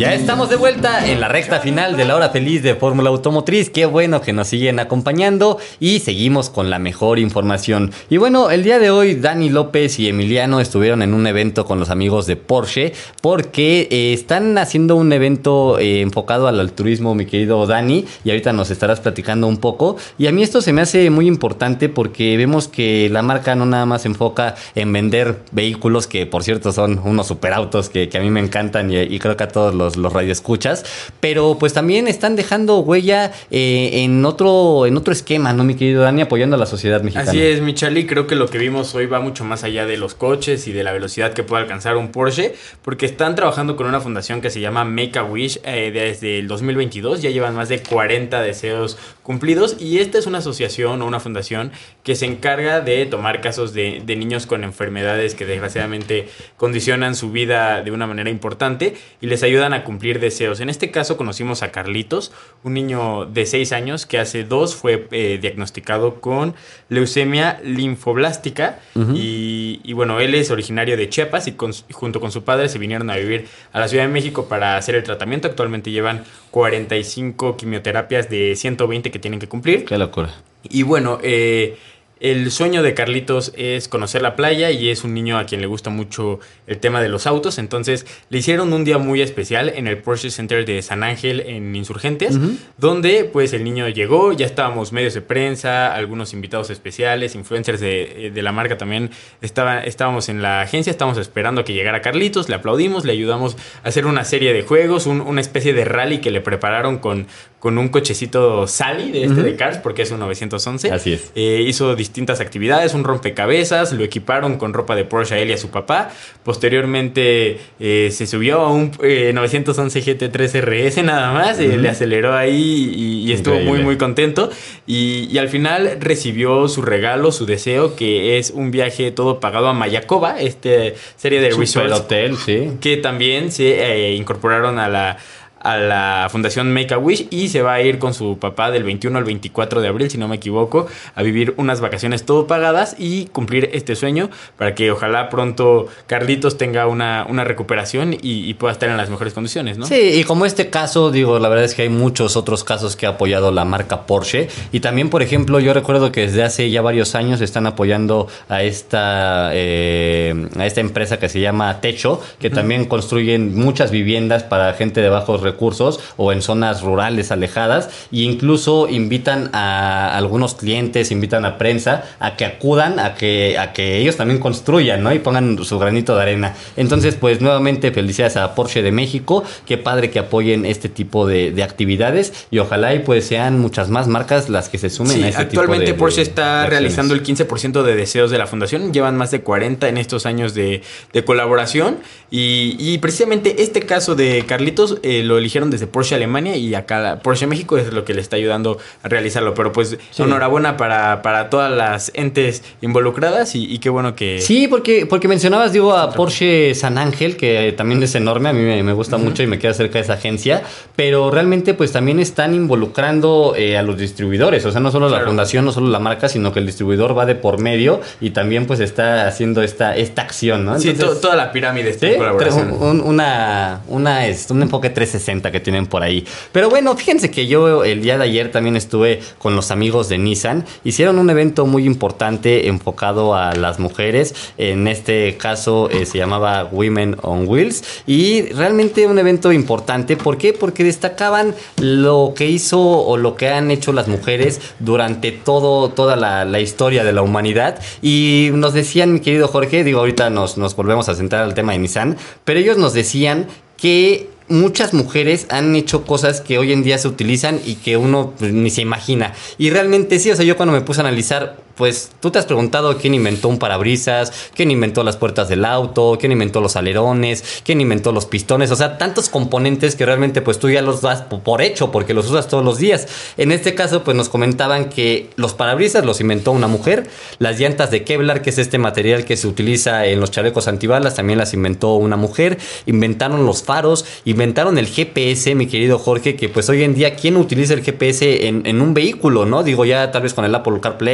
[SPEAKER 4] Ya estamos de vuelta en la recta final de la hora feliz de Fórmula Automotriz. Qué bueno que nos siguen acompañando y seguimos con la mejor información. Y bueno, el día de hoy Dani López y Emiliano estuvieron en un evento con los amigos de Porsche porque eh, están haciendo un evento eh, enfocado al altruismo, mi querido Dani, y ahorita nos estarás platicando un poco. Y a mí esto se me hace muy importante porque vemos que la marca no nada más se enfoca en vender vehículos, que por cierto son unos superautos que, que a mí me encantan y, y creo que a todos los Los, los radioescuchas, pero pues también están dejando huella eh, en otro en otro esquema, ¿no, mi querido Dani? Apoyando a la sociedad mexicana.
[SPEAKER 6] Así es, mi Charlie, creo que lo que vimos hoy va mucho más allá de los coches y de la velocidad que puede alcanzar un Porsche, porque están trabajando con una fundación que se llama Make a Wish eh, desde el dos mil veintidós, ya llevan más de cuarenta deseos cumplidos, y esta es una asociación o una fundación que se encarga de tomar casos de, de niños con enfermedades que desgraciadamente condicionan su vida de una manera importante y les ayudan a cumplir deseos. En este caso conocimos a Carlitos, un niño de seis años que hace dos fue eh, diagnosticado con leucemia linfoblástica. Uh-huh. y, y bueno, él es originario de Chiapas y con, junto con su padre se vinieron a vivir a la Ciudad de México para hacer el tratamiento. Actualmente llevan cuarenta y cinco quimioterapias de ciento veinte que tienen que cumplir.
[SPEAKER 4] Qué locura.
[SPEAKER 6] Y bueno, eh... el sueño de Carlitos es conocer la playa y es un niño a quien le gusta mucho el tema de los autos. Entonces le hicieron un día muy especial en el Porsche Center de San Ángel en Insurgentes, uh-huh. donde pues el niño llegó, ya estábamos medios de prensa, algunos invitados especiales, influencers de, de la marca también estaba, estábamos en la agencia, estábamos esperando a que llegara Carlitos, le aplaudimos, le ayudamos a hacer una serie de juegos, un, una especie de rally que le prepararon con, con un cochecito Sally de este uh-huh. de Cars, porque es un novecientos once.
[SPEAKER 4] Así es.
[SPEAKER 6] Eh, hizo distintas actividades, un rompecabezas, lo equiparon con ropa de Porsche a él y a su papá. Posteriormente eh, se subió a un eh, novecientos once G T tres R S nada más, uh-huh. eh, le aceleró ahí y, y estuvo Increíble. muy muy contento y, y al final recibió su regalo, su deseo, que es un viaje todo pagado a Mayakoba, esta serie de
[SPEAKER 4] Super
[SPEAKER 6] resorts
[SPEAKER 4] hotel, sí.
[SPEAKER 6] que también se eh, incorporaron a la a la fundación Make a Wish y se va a ir con su papá del veintiuno al veinticuatro de abril, si no me equivoco, a vivir unas vacaciones todo pagadas y cumplir este sueño para que ojalá pronto Carlitos tenga una, una recuperación y, y pueda estar en las mejores condiciones, ¿no?
[SPEAKER 4] Sí, y como este caso, digo, la verdad es que hay muchos otros casos que ha apoyado la marca Porsche y también, por ejemplo, yo recuerdo que desde hace ya varios años están apoyando a esta, eh, a esta empresa que se llama Techo, que uh-huh. también construyen muchas viviendas para gente de bajos recursos recursos o en zonas rurales alejadas e incluso invitan a algunos clientes, invitan a prensa a que acudan a que, a que ellos también construyan, ¿no? Y pongan su granito de arena. Entonces, pues nuevamente felicidades a Porsche de México, qué padre que apoyen este tipo de, de actividades y ojalá y pues sean muchas más marcas las que se sumen
[SPEAKER 6] sí,
[SPEAKER 4] a este tipo de
[SPEAKER 6] actualmente Porsche
[SPEAKER 4] de,
[SPEAKER 6] está
[SPEAKER 4] de
[SPEAKER 6] realizando el quince por ciento de deseos de la fundación, llevan más de cuarenta en estos años de, de colaboración y, y precisamente este caso de Carlitos eh, lo eligieron desde Porsche Alemania y acá Porsche México es lo que le está ayudando a realizarlo, pero pues sí. enhorabuena para, para todas las entes involucradas y, y qué bueno que...
[SPEAKER 4] Sí, porque, porque mencionabas, digo, a Porsche San Ángel, que también es enorme, a mí me, me gusta uh-huh. mucho y me queda cerca de esa agencia, pero realmente pues también están involucrando eh, a los distribuidores, o sea, no solo claro. la fundación, no solo la marca, sino que el distribuidor va de por medio y también pues está haciendo esta, esta acción, ¿no?
[SPEAKER 6] Entonces, sí, to, toda la pirámide está ¿sí? en colaboración.
[SPEAKER 4] Un, una, una, es, un enfoque trescientos sesenta que tienen por ahí. Pero bueno, fíjense que yo el día de ayer también estuve con los amigos de Nissan. Hicieron un evento muy importante enfocado a las mujeres. En este caso eh, se llamaba Women on Wheels. Y realmente un evento importante. ¿Por qué? Porque destacaban lo que hizo o lo que han hecho las mujeres durante todo, toda la, la historia de la humanidad. Y nos decían, mi querido Jorge, digo, ahorita nos, nos volvemos a centrar al tema de Nissan, pero ellos nos decían que muchas mujeres han hecho cosas que hoy en día se utilizan y que uno pues, ni se imagina. Y realmente sí, o sea, yo cuando me puse a analizar, pues tú te has preguntado quién inventó un parabrisas, quién inventó las puertas del auto, quién inventó los alerones, quién inventó los pistones, o sea, tantos componentes que realmente pues tú ya los das por hecho porque los usas todos los días. En este caso pues nos comentaban que los parabrisas los inventó una mujer, las llantas de Kevlar, que es este material que se utiliza en los chalecos antibalas, también las inventó una mujer, inventaron los faros, inventaron el G P S, mi querido Jorge, que pues hoy en día, ¿quién utiliza el G P S en, en un vehículo, no? Digo, ya tal vez con el Apple CarPlay o el Android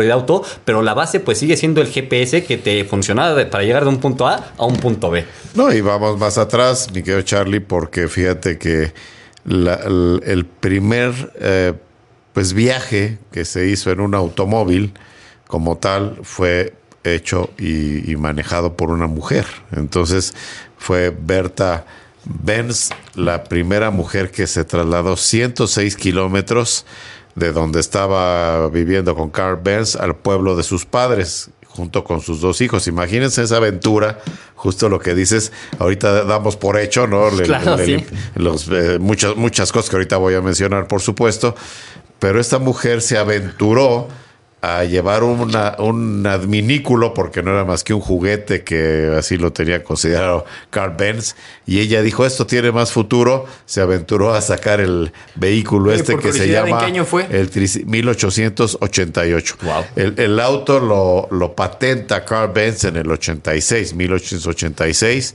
[SPEAKER 4] de auto, pero la base pues sigue siendo el G P S que te funcionaba de, para llegar de un punto A a un punto B.
[SPEAKER 7] No, y vamos más atrás, mi querido Charlie, porque fíjate que la, el, el primer eh, pues viaje que se hizo en un automóvil como tal fue hecho y, y manejado por una mujer. Entonces fue Berta Benz, la primera mujer que se trasladó ciento seis kilómetros de donde estaba viviendo con Carl Benz al pueblo de sus padres, junto con sus dos hijos. Imagínense esa aventura, justo lo que dices, ahorita damos por hecho, ¿no? Le,
[SPEAKER 4] claro,
[SPEAKER 7] le,
[SPEAKER 4] sí.
[SPEAKER 7] los, eh, muchas, muchas cosas que ahorita voy a mencionar, por supuesto, pero esta mujer se aventuró a llevar una, un adminículo, porque no era más que un juguete, que así lo tenía considerado Carl Benz, y ella dijo, esto tiene más futuro, se aventuró a sacar el vehículo este que se llama...
[SPEAKER 6] ¿En qué año fue?
[SPEAKER 7] El tri- mil ochocientos ochenta y ocho.
[SPEAKER 4] Wow.
[SPEAKER 7] El, el auto lo, lo patenta Carl Benz en el ochenta y seis, mil ochocientos ochenta y seis,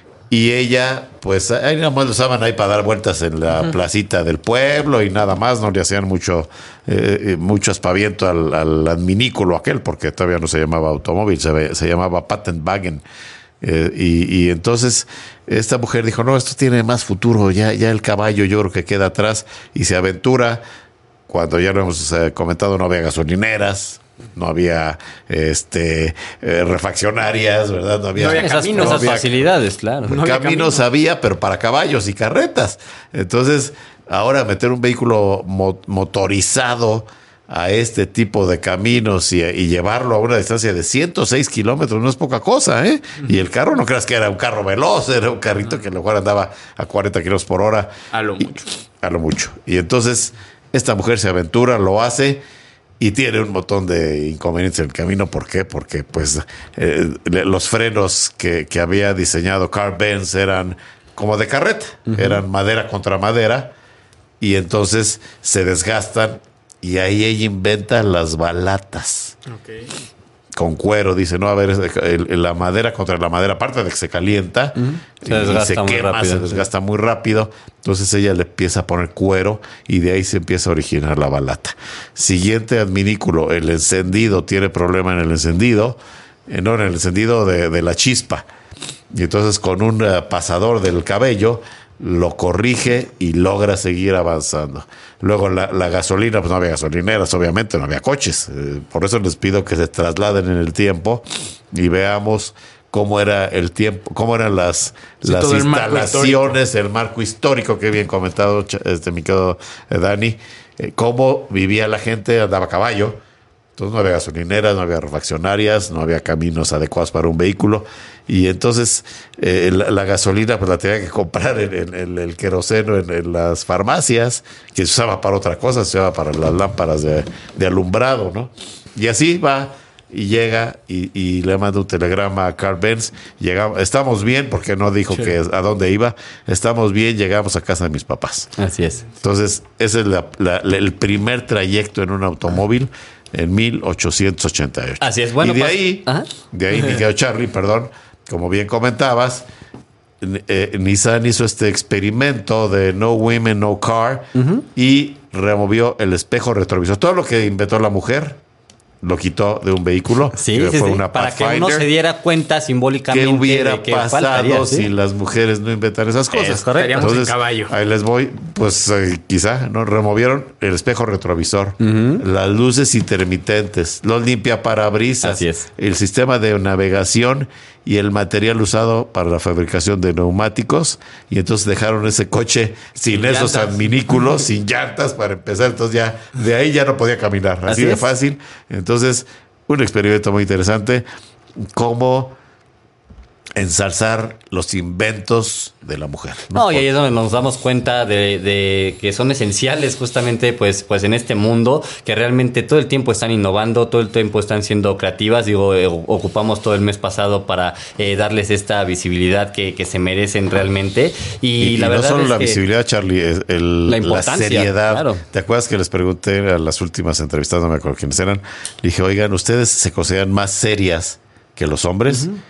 [SPEAKER 7] y ella, pues, ahí nada más lo usaban ahí para dar vueltas en la uh-huh. placita del pueblo y nada más, no le hacían mucho, eh, mucho aspaviento al, al adminículo aquel, porque todavía no se llamaba automóvil, se, se llamaba Patentwagen. Eh, y, y entonces esta mujer dijo, no, esto tiene más futuro, ya, ya el caballo yo creo que queda atrás, y se aventura. Cuando ya lo hemos eh, comentado, no había gasolineras, no había este eh, refaccionarias, ¿verdad? No había,
[SPEAKER 4] no había esas, caminos, no había, esas facilidades, claro.
[SPEAKER 7] No
[SPEAKER 4] había
[SPEAKER 7] caminos
[SPEAKER 4] camino.
[SPEAKER 7] había, pero para caballos y carretas. Entonces, ahora meter un vehículo mo- motorizado a este tipo de caminos y, y llevarlo a una distancia de ciento seis kilómetros no es poca cosa, ¿eh? Uh-huh. Y el carro, no creas que era un carro veloz, era un carrito uh-huh. que a lo mejor andaba a cuarenta kilómetros por hora.
[SPEAKER 6] A lo
[SPEAKER 7] y,
[SPEAKER 6] mucho.
[SPEAKER 7] A lo mucho. Y entonces, esta mujer se aventura, lo hace, y tiene un montón de inconvenientes en el camino. ¿Por qué? Porque pues eh, los frenos que, que había diseñado Carl Benz eran como de carreta, uh-huh. eran madera contra madera, y entonces se desgastan, y ahí ella inventa las balatas.
[SPEAKER 6] Okay.
[SPEAKER 7] Con cuero, dice, no, a ver, el, el, la madera contra la madera, aparte de que se calienta,
[SPEAKER 4] uh-huh. se
[SPEAKER 7] y
[SPEAKER 4] desgasta
[SPEAKER 7] se
[SPEAKER 4] muy
[SPEAKER 7] quema,
[SPEAKER 4] rápido,
[SPEAKER 7] se desgasta sí. muy rápido. Entonces ella le empieza a poner cuero, y de ahí se empieza a originar la balata. Siguiente adminículo, el encendido, tiene problema en el encendido, eh, no, en el encendido de, de la chispa. Y entonces con un uh, pasador del cabello lo corrige y logra seguir avanzando. Luego la, la gasolina, pues no había gasolineras, obviamente, no había coches. Eh, por eso les pido que se trasladen en el tiempo y veamos cómo era el tiempo, cómo eran las, sí, las instalaciones, el marco, el marco histórico, que bien comentado este mi querido Dani, eh, cómo vivía la gente, andaba a caballo. Entonces no había gasolineras, no había refaccionarias, no había caminos adecuados para un vehículo, y entonces eh, la, la gasolina pues la tenía que comprar en, en, en el queroseno en, en las farmacias, que se usaba para otra cosa, se usaba para las lámparas de, de alumbrado, ¿no? Y así va y llega y, y le manda un telegrama a Carl Benz. Llegamos, estamos bien, porque no dijo sí. que a dónde iba. Estamos bien, llegamos a casa de mis papás.
[SPEAKER 4] Así es.
[SPEAKER 7] Entonces ese es la, la, el primer trayecto en un automóvil. En mil ochocientos ochenta y ocho.
[SPEAKER 4] Así es, bueno.
[SPEAKER 7] Y de
[SPEAKER 4] pues,
[SPEAKER 7] ahí,
[SPEAKER 4] ¿ajá?
[SPEAKER 7] de ahí, mi querido Charlie, perdón, como bien comentabas, eh, Nissan hizo este experimento de No Women, No Car, uh-huh. y removió el espejo retrovisor. Todo lo que inventó la mujer lo quitó de un vehículo.
[SPEAKER 4] Sí,
[SPEAKER 7] que
[SPEAKER 4] sí,
[SPEAKER 7] fue
[SPEAKER 4] sí.
[SPEAKER 7] una
[SPEAKER 4] Para que uno se diera cuenta simbólicamente
[SPEAKER 7] qué hubiera
[SPEAKER 4] de que
[SPEAKER 7] pasado
[SPEAKER 4] faltaría,
[SPEAKER 7] si
[SPEAKER 4] ¿sí?
[SPEAKER 7] las mujeres no inventan esas cosas.
[SPEAKER 4] Es correcto.
[SPEAKER 7] Entonces,
[SPEAKER 6] en caballo.
[SPEAKER 7] Ahí les voy, pues eh, quizá no removieron el espejo retrovisor, uh-huh. las luces intermitentes, los limpiaparabrisas,
[SPEAKER 4] así es.
[SPEAKER 7] El sistema de navegación y el material usado para la fabricación de neumáticos, y entonces dejaron ese coche sin, sin esos llantas. adminículos, sin llantas para empezar. Entonces ya de ahí ya no podía caminar, así, así de es. fácil. Entonces, un experimento muy interesante, cómo ensalzar los inventos de la mujer.
[SPEAKER 4] No, no y ahí es donde nos damos cuenta de, de que son esenciales justamente pues, pues en este mundo, que realmente todo el tiempo están innovando, todo el tiempo están siendo creativas. Digo, eh, ocupamos todo el mes pasado para eh, darles esta visibilidad que, que se merecen realmente. Y,
[SPEAKER 7] y
[SPEAKER 4] la
[SPEAKER 7] y
[SPEAKER 4] verdad
[SPEAKER 7] no solo
[SPEAKER 4] es
[SPEAKER 7] la
[SPEAKER 4] que
[SPEAKER 7] visibilidad, Charlie, es el,
[SPEAKER 4] la,
[SPEAKER 7] la seriedad.
[SPEAKER 4] Claro.
[SPEAKER 7] ¿Te acuerdas que les pregunté a las últimas entrevistas, no me acuerdo quiénes eran? Le dije, oigan, ¿ustedes se consideran más serias que los hombres? Uh-huh.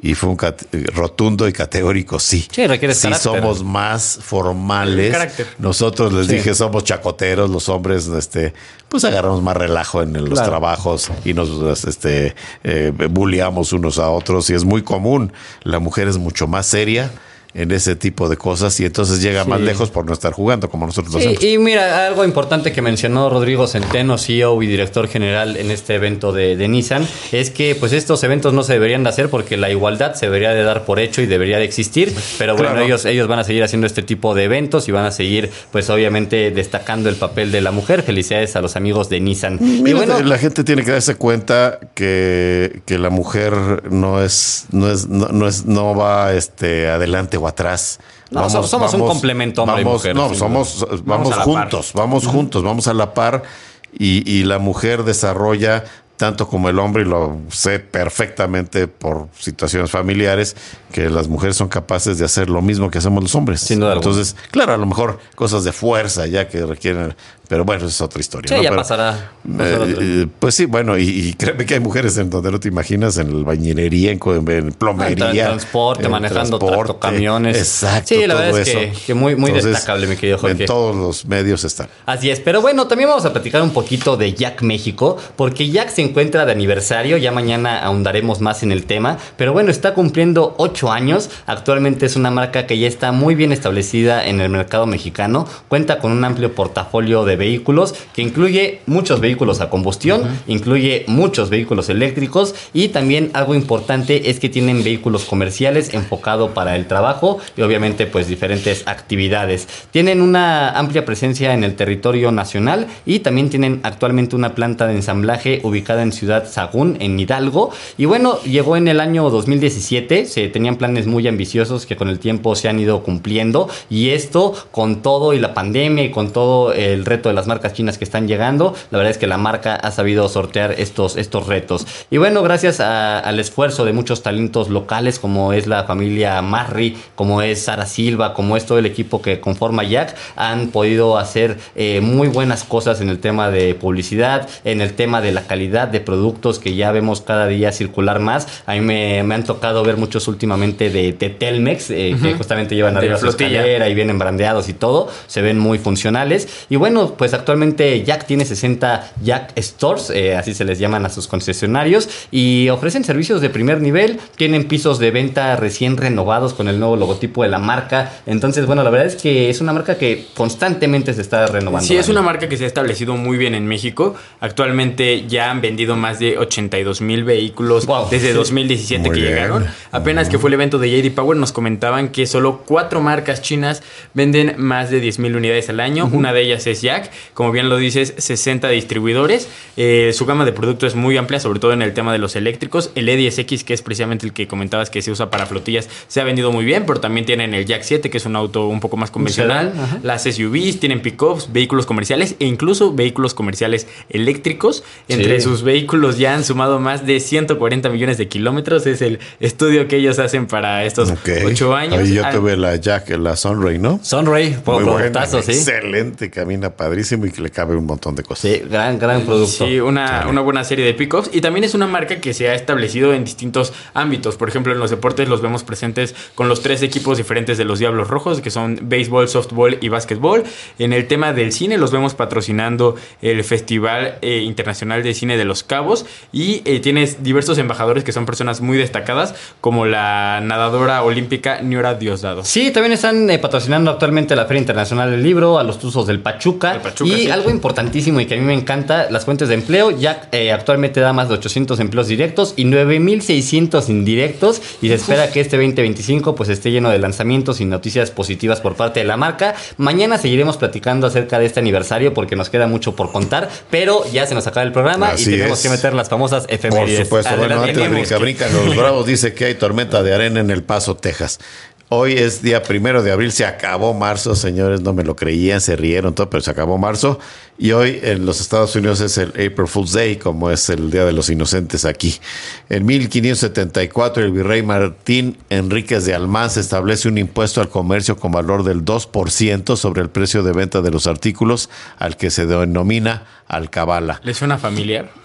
[SPEAKER 7] Y fue un cat- rotundo y categórico sí.
[SPEAKER 4] Sí, requiere
[SPEAKER 7] Sí
[SPEAKER 4] carácter.
[SPEAKER 7] somos más formales.
[SPEAKER 6] Carácter.
[SPEAKER 7] Nosotros les
[SPEAKER 4] Sí.
[SPEAKER 7] dije, somos chacoteros, los hombres, este, pues agarramos más relajo en el- los
[SPEAKER 4] Claro.
[SPEAKER 7] trabajos y nos este, eh, bulleamos unos a otros y es muy común. La mujer es mucho más seria en ese tipo de cosas y entonces llega
[SPEAKER 4] Sí.
[SPEAKER 7] más lejos por no estar jugando como nosotros lo
[SPEAKER 4] Sí,
[SPEAKER 7] hacemos.
[SPEAKER 4] y mira, algo importante que mencionó Rodrigo Centeno, C E O y director general en este evento de, de Nissan, es que pues estos eventos no se deberían de hacer porque la igualdad se debería de dar por hecho y debería de existir, pero bueno,
[SPEAKER 7] Claro.
[SPEAKER 4] ellos, ellos van a seguir haciendo este tipo de eventos y van a seguir pues obviamente destacando el papel de la mujer. Felicidades a los amigos de Nissan. Y
[SPEAKER 7] Mira,
[SPEAKER 4] bueno,
[SPEAKER 7] la gente tiene que darse cuenta que, que la mujer no es, no es, no, no es, no va este adelante o atrás.
[SPEAKER 4] No, somos- somos un complemento hombre y
[SPEAKER 7] vamos,
[SPEAKER 4] mujer,
[SPEAKER 7] No,
[SPEAKER 4] sin
[SPEAKER 7] somos,
[SPEAKER 4] duda.
[SPEAKER 7] vamos,
[SPEAKER 6] Vamos a la
[SPEAKER 7] juntos, vamos juntos, vamos a la par y, y la mujer desarrolla tanto como el hombre, y lo sé perfectamente por situaciones familiares, que las mujeres son capaces de hacer lo mismo que hacemos los hombres.
[SPEAKER 4] Sin duda alguna.
[SPEAKER 7] Entonces, claro, a lo mejor cosas de fuerza ya que requieren, pero bueno, esa es otra historia.
[SPEAKER 4] sí,
[SPEAKER 7] ¿no?
[SPEAKER 4] ya
[SPEAKER 7] Pero-
[SPEAKER 4] pasará.
[SPEAKER 7] eh,
[SPEAKER 4] pasará otro.
[SPEAKER 7] eh, pues sí, bueno, y, y créeme que hay mujeres en donde no te imaginas, en el bañinería, en, co- en plomería.
[SPEAKER 4] En transporte,
[SPEAKER 7] en
[SPEAKER 4] manejando
[SPEAKER 7] transporte.
[SPEAKER 4] tractocamiones.
[SPEAKER 7] Exacto.
[SPEAKER 4] Sí, la verdad
[SPEAKER 7] todo
[SPEAKER 4] es que-
[SPEAKER 7] eso.
[SPEAKER 4] que muy- muy
[SPEAKER 7] Entonces,
[SPEAKER 4] destacable, mi querido Jorge.
[SPEAKER 7] En todos los medios están.
[SPEAKER 4] Así es, pero bueno, también vamos a platicar un poquito de Jack México, porque Jack se encuentra de aniversario, ya mañana ahondaremos más en el tema, pero bueno, está cumpliendo ocho años, actualmente es una marca que ya está muy bien establecida en el mercado mexicano, cuenta con un amplio portafolio de vehículos que incluye muchos vehículos a combustión, incluye muchos vehículos eléctricos y también algo importante es que tienen vehículos comerciales enfocado para el trabajo y obviamente pues diferentes actividades. Tienen una amplia presencia en el territorio nacional y también tienen actualmente una planta de ensamblaje ubicada en Ciudad Sagún, en Hidalgo. Y bueno, llegó en el año dos mil diecisiete, se tenían planes muy ambiciosos que con el tiempo se han ido cumpliendo y esto con todo y la pandemia y con todo el reto de las marcas chinas que están llegando, la verdad es que la marca ha sabido sortear estos, estos retos. Y bueno, gracias a- al esfuerzo de muchos talentos locales como es la familia Marri, como es Sara Silva, como es todo el equipo que conforma Jack, han podido hacer eh, muy buenas cosas en el tema de publicidad, en el tema de la calidad de productos que ya vemos cada día circular más. A mí me, me han tocado ver muchos últimamente de, de Telmex, eh, que
[SPEAKER 6] Ujú.
[SPEAKER 4] justamente llevan
[SPEAKER 6] De
[SPEAKER 4] arriba su
[SPEAKER 6] flotilla.
[SPEAKER 4] escalera y vienen brandeados y todo, se ven muy funcionales. Y bueno, pues actualmente Jack tiene sesenta Jack Stores, eh, así se les llaman a sus concesionarios, y ofrecen servicios de primer nivel, tienen pisos de venta recién renovados con el nuevo logotipo de la marca. Entonces, bueno, la verdad es que es una marca que constantemente se está renovando.
[SPEAKER 6] Sí, es
[SPEAKER 4] Dani.
[SPEAKER 6] una marca que se ha establecido muy bien en México. Actualmente ya han vendido más de ochenta y dos mil vehículos
[SPEAKER 4] Wow,
[SPEAKER 6] desde
[SPEAKER 4] sí.
[SPEAKER 6] dos mil diecisiete
[SPEAKER 7] Muy
[SPEAKER 6] que
[SPEAKER 7] bien.
[SPEAKER 6] llegaron. Apenas que fue el evento de J D Power nos comentaban que solo cuatro marcas chinas venden más de diez mil unidades al año. Uh-huh. Una de ellas es Jack, como bien lo dices, sesenta distribuidores. Eh, su gama de productos es muy amplia, sobre todo en el tema de los eléctricos. El E diez X, que es precisamente el que comentabas que se usa para flotillas, se ha vendido muy bien, pero también tienen el Jack siete, que es un auto un poco más convencional.
[SPEAKER 4] sedán, ajá.
[SPEAKER 6] Las S U Vs, tienen pickups, vehículos comerciales e incluso vehículos comerciales eléctricos. Entre
[SPEAKER 4] Sí.
[SPEAKER 6] sus vehículos ya han sumado más de ciento cuarenta millones de kilómetros. Es el estudio que ellos hacen para estos
[SPEAKER 7] Ok.
[SPEAKER 6] ocho años.
[SPEAKER 7] Ahí yo
[SPEAKER 6] Ah,
[SPEAKER 7] tuve la Jack, la Sunray, ¿no?
[SPEAKER 4] Sunray,
[SPEAKER 7] Muy buena,
[SPEAKER 4] productazo, sí.
[SPEAKER 7] excelente, camina padrísimo y que le cabe un montón de cosas.
[SPEAKER 4] Sí, gran, gran producto.
[SPEAKER 6] Sí, una, una buena serie de pickups. Y también es una marca que se ha establecido en distintos ámbitos. Por ejemplo, en los deportes los vemos presentes con los tres equipos diferentes de los Diablos Rojos, que son béisbol, softball y básquetbol. En el tema del cine los vemos patrocinando el Festival eh, Internacional de Cine de Los Cabos. Y eh, tienes diversos embajadores que son personas muy destacadas, como la nadadora olímpica Niora Diosdado.
[SPEAKER 4] Sí, también están eh, patrocinando actualmente la Feria Internacional del Libro, a los Tuzos del Pachuca.
[SPEAKER 6] El Pachuca,
[SPEAKER 4] y
[SPEAKER 6] sí.
[SPEAKER 4] algo importantísimo y que a mí me encanta, las fuentes de empleo. Ya eh, actualmente da más de ochocientos empleos directos y nueve mil seiscientos indirectos. Y se espera que este veinte veinticinco pues esté lleno de lanzamientos y noticias positivas por parte de la marca. Mañana seguiremos platicando acerca de este aniversario porque nos queda mucho por contar, pero ya se nos acaba el programa
[SPEAKER 7] Así
[SPEAKER 4] y tenemos
[SPEAKER 7] es.
[SPEAKER 4] que meter las famosas
[SPEAKER 7] Por
[SPEAKER 4] efemérides.
[SPEAKER 7] supuesto, bueno,
[SPEAKER 4] Adelante,
[SPEAKER 7] antes brinca,
[SPEAKER 4] Brinca.
[SPEAKER 7] brinca los bravos, dice que hay tormenta de arena en El Paso, Texas. Hoy es día primero de abril, se acabó marzo, señores, no me lo creían, se rieron todo, pero se acabó marzo. Y hoy en los Estados Unidos es el April Fool's Day, como es el Día de los Inocentes aquí. En mil quinientos setenta y cuatro, el virrey Martín Enríquez de Almanza establece un impuesto al comercio con valor del dos por ciento sobre el precio de venta de los artículos, al que se denomina alcabala.
[SPEAKER 6] ¿Les suena familiar?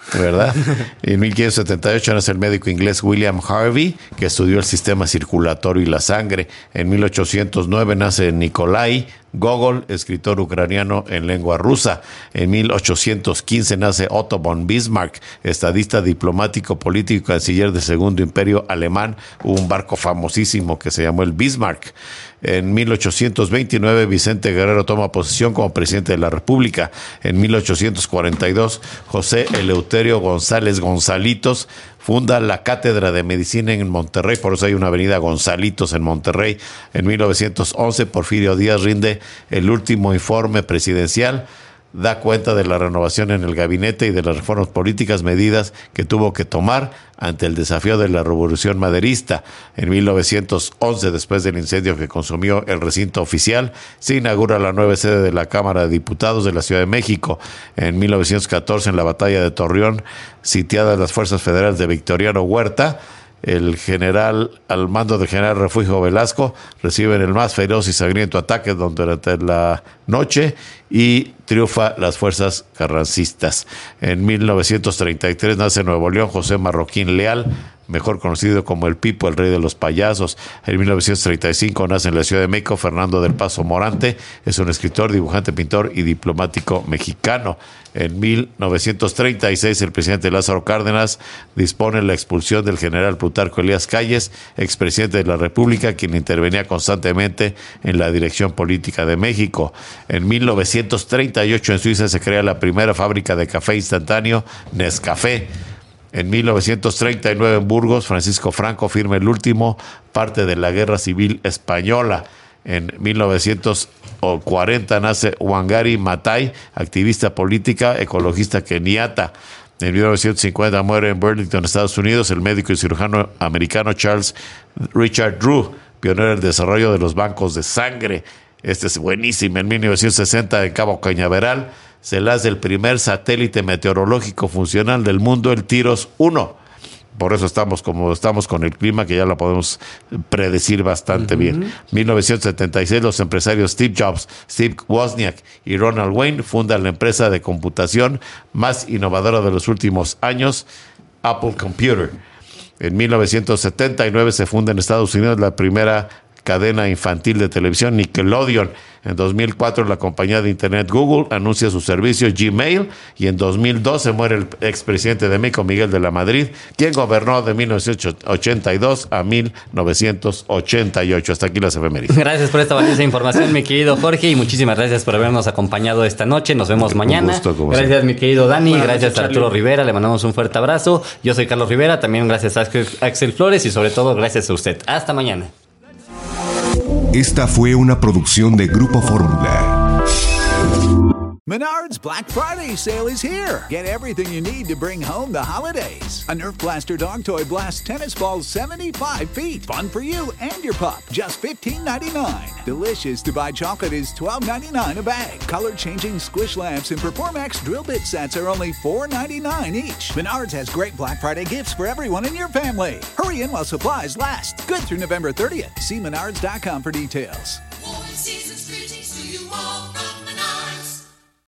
[SPEAKER 7] ¿verdad? En mil quinientos setenta y ocho nace el médico inglés William Harvey, que estudió el sistema circulatorio y la sangre. En mil ochocientos nueve nace Nikolai Gogol, escritor ucraniano en lengua rusa. En mil ochocientos quince nace Otto von Bismarck, estadista, diplomático, político y canciller del Segundo Imperio Alemán. Hubo un barco famosísimo que se llamó el Bismarck. En mil ochocientos veintinueve, Vicente Guerrero toma posesión como presidente de la República. En mil ochocientos cuarenta y dos, José Eleuterio González Gonzalitos funda la Cátedra de Medicina en Monterrey, por eso hay una avenida Gonzalitos en Monterrey. En mil novecientos once, Porfirio Díaz rinde el último informe presidencial, da cuenta de la renovación en el gabinete y de las reformas políticas, medidas que tuvo que tomar ante el desafío de la revolución maderista. En mil novecientos once, después del incendio que consumió el recinto oficial, se inaugura la nueva sede de la Cámara de Diputados de la Ciudad de México. En mil novecientos catorce, en la batalla de Torreón, sitiadas las fuerzas federales de Victoriano Huerta, el general, al mando del general Refugio Velasco, reciben el más feroz y sangriento ataque durante la noche y triunfa las fuerzas carrancistas. En mil novecientos treinta y tres nace en Nuevo León José Marroquín Leal, mejor conocido como el Pipo, el rey de los payasos. En mil novecientos treinta y cinco nace en la Ciudad de México Fernando del Paso Morante, es un escritor, dibujante, pintor y diplomático mexicano. En mil novecientos treinta y seis, el presidente Lázaro Cárdenas dispone la expulsión del general Plutarco Elías Calles, expresidente de la República, quien intervenía constantemente en la dirección política de México. En mil novecientos treinta y ocho, en Suiza, se crea la primera fábrica de café instantáneo, Nescafé. En mil novecientos treinta y nueve, en Burgos, Francisco Franco firma el último parte de la Guerra Civil Española. En mil novecientos cuarenta nace Wangari Maathai, activista política, ecologista keniata. En mil novecientos cincuenta muere en Burlington, Estados Unidos, el médico y cirujano americano Charles Richard Drew, pionero del desarrollo de los bancos de sangre. Este es buenísimo. En mil novecientos sesenta, en Cabo Cañaveral, se lanza el primer satélite meteorológico funcional del mundo, el Tiros uno. Por eso estamos como estamos con el clima, que ya lo podemos predecir bastante uh-huh. bien. mil novecientos setenta y seis, los empresarios Steve Jobs, Steve Wozniak y Ronald Wayne fundan la empresa de computación más innovadora de los últimos años, Apple Computer. En mil novecientos setenta y nueve se funda en Estados Unidos la primera cadena infantil de televisión, Nickelodeon. En dos mil cuatro, la compañía de internet Google anuncia su servicio Gmail, y en dos mil doce muere el expresidente de México, Miguel de la Madrid, quien gobernó de mil novecientos ochenta y dos a mil novecientos ochenta y ocho. Hasta aquí las efemérides.
[SPEAKER 4] Gracias por esta valiosa información, mi querido Jorge, y muchísimas gracias por habernos acompañado esta noche. Nos vemos Con mañana. Gusto, gracias, siempre. mi querido Dani. Buenas gracias noches, a Arturo Charlie. Rivera. Le mandamos un fuerte abrazo. Yo soy Carlos Rivera. También gracias a Axel Flores y sobre todo gracias a usted. Hasta mañana.
[SPEAKER 3] Esta fue una producción de Grupo Fórmula.
[SPEAKER 15] Menards Black Friday sale is here. Get everything you need to bring home the holidays. A Nerf Blaster dog toy blasts tennis balls seventy-five feet. Fun for you and your pup. Just fifteen ninety-nine. Delicious to buy chocolate is twelve ninety-nine a bag. Color-changing squish lamps and Performax drill bit sets are only four ninety-nine each. Menards has great Black Friday gifts for everyone in your family. Hurry in while supplies last. Good through November thirtieth. See menards dot com for details.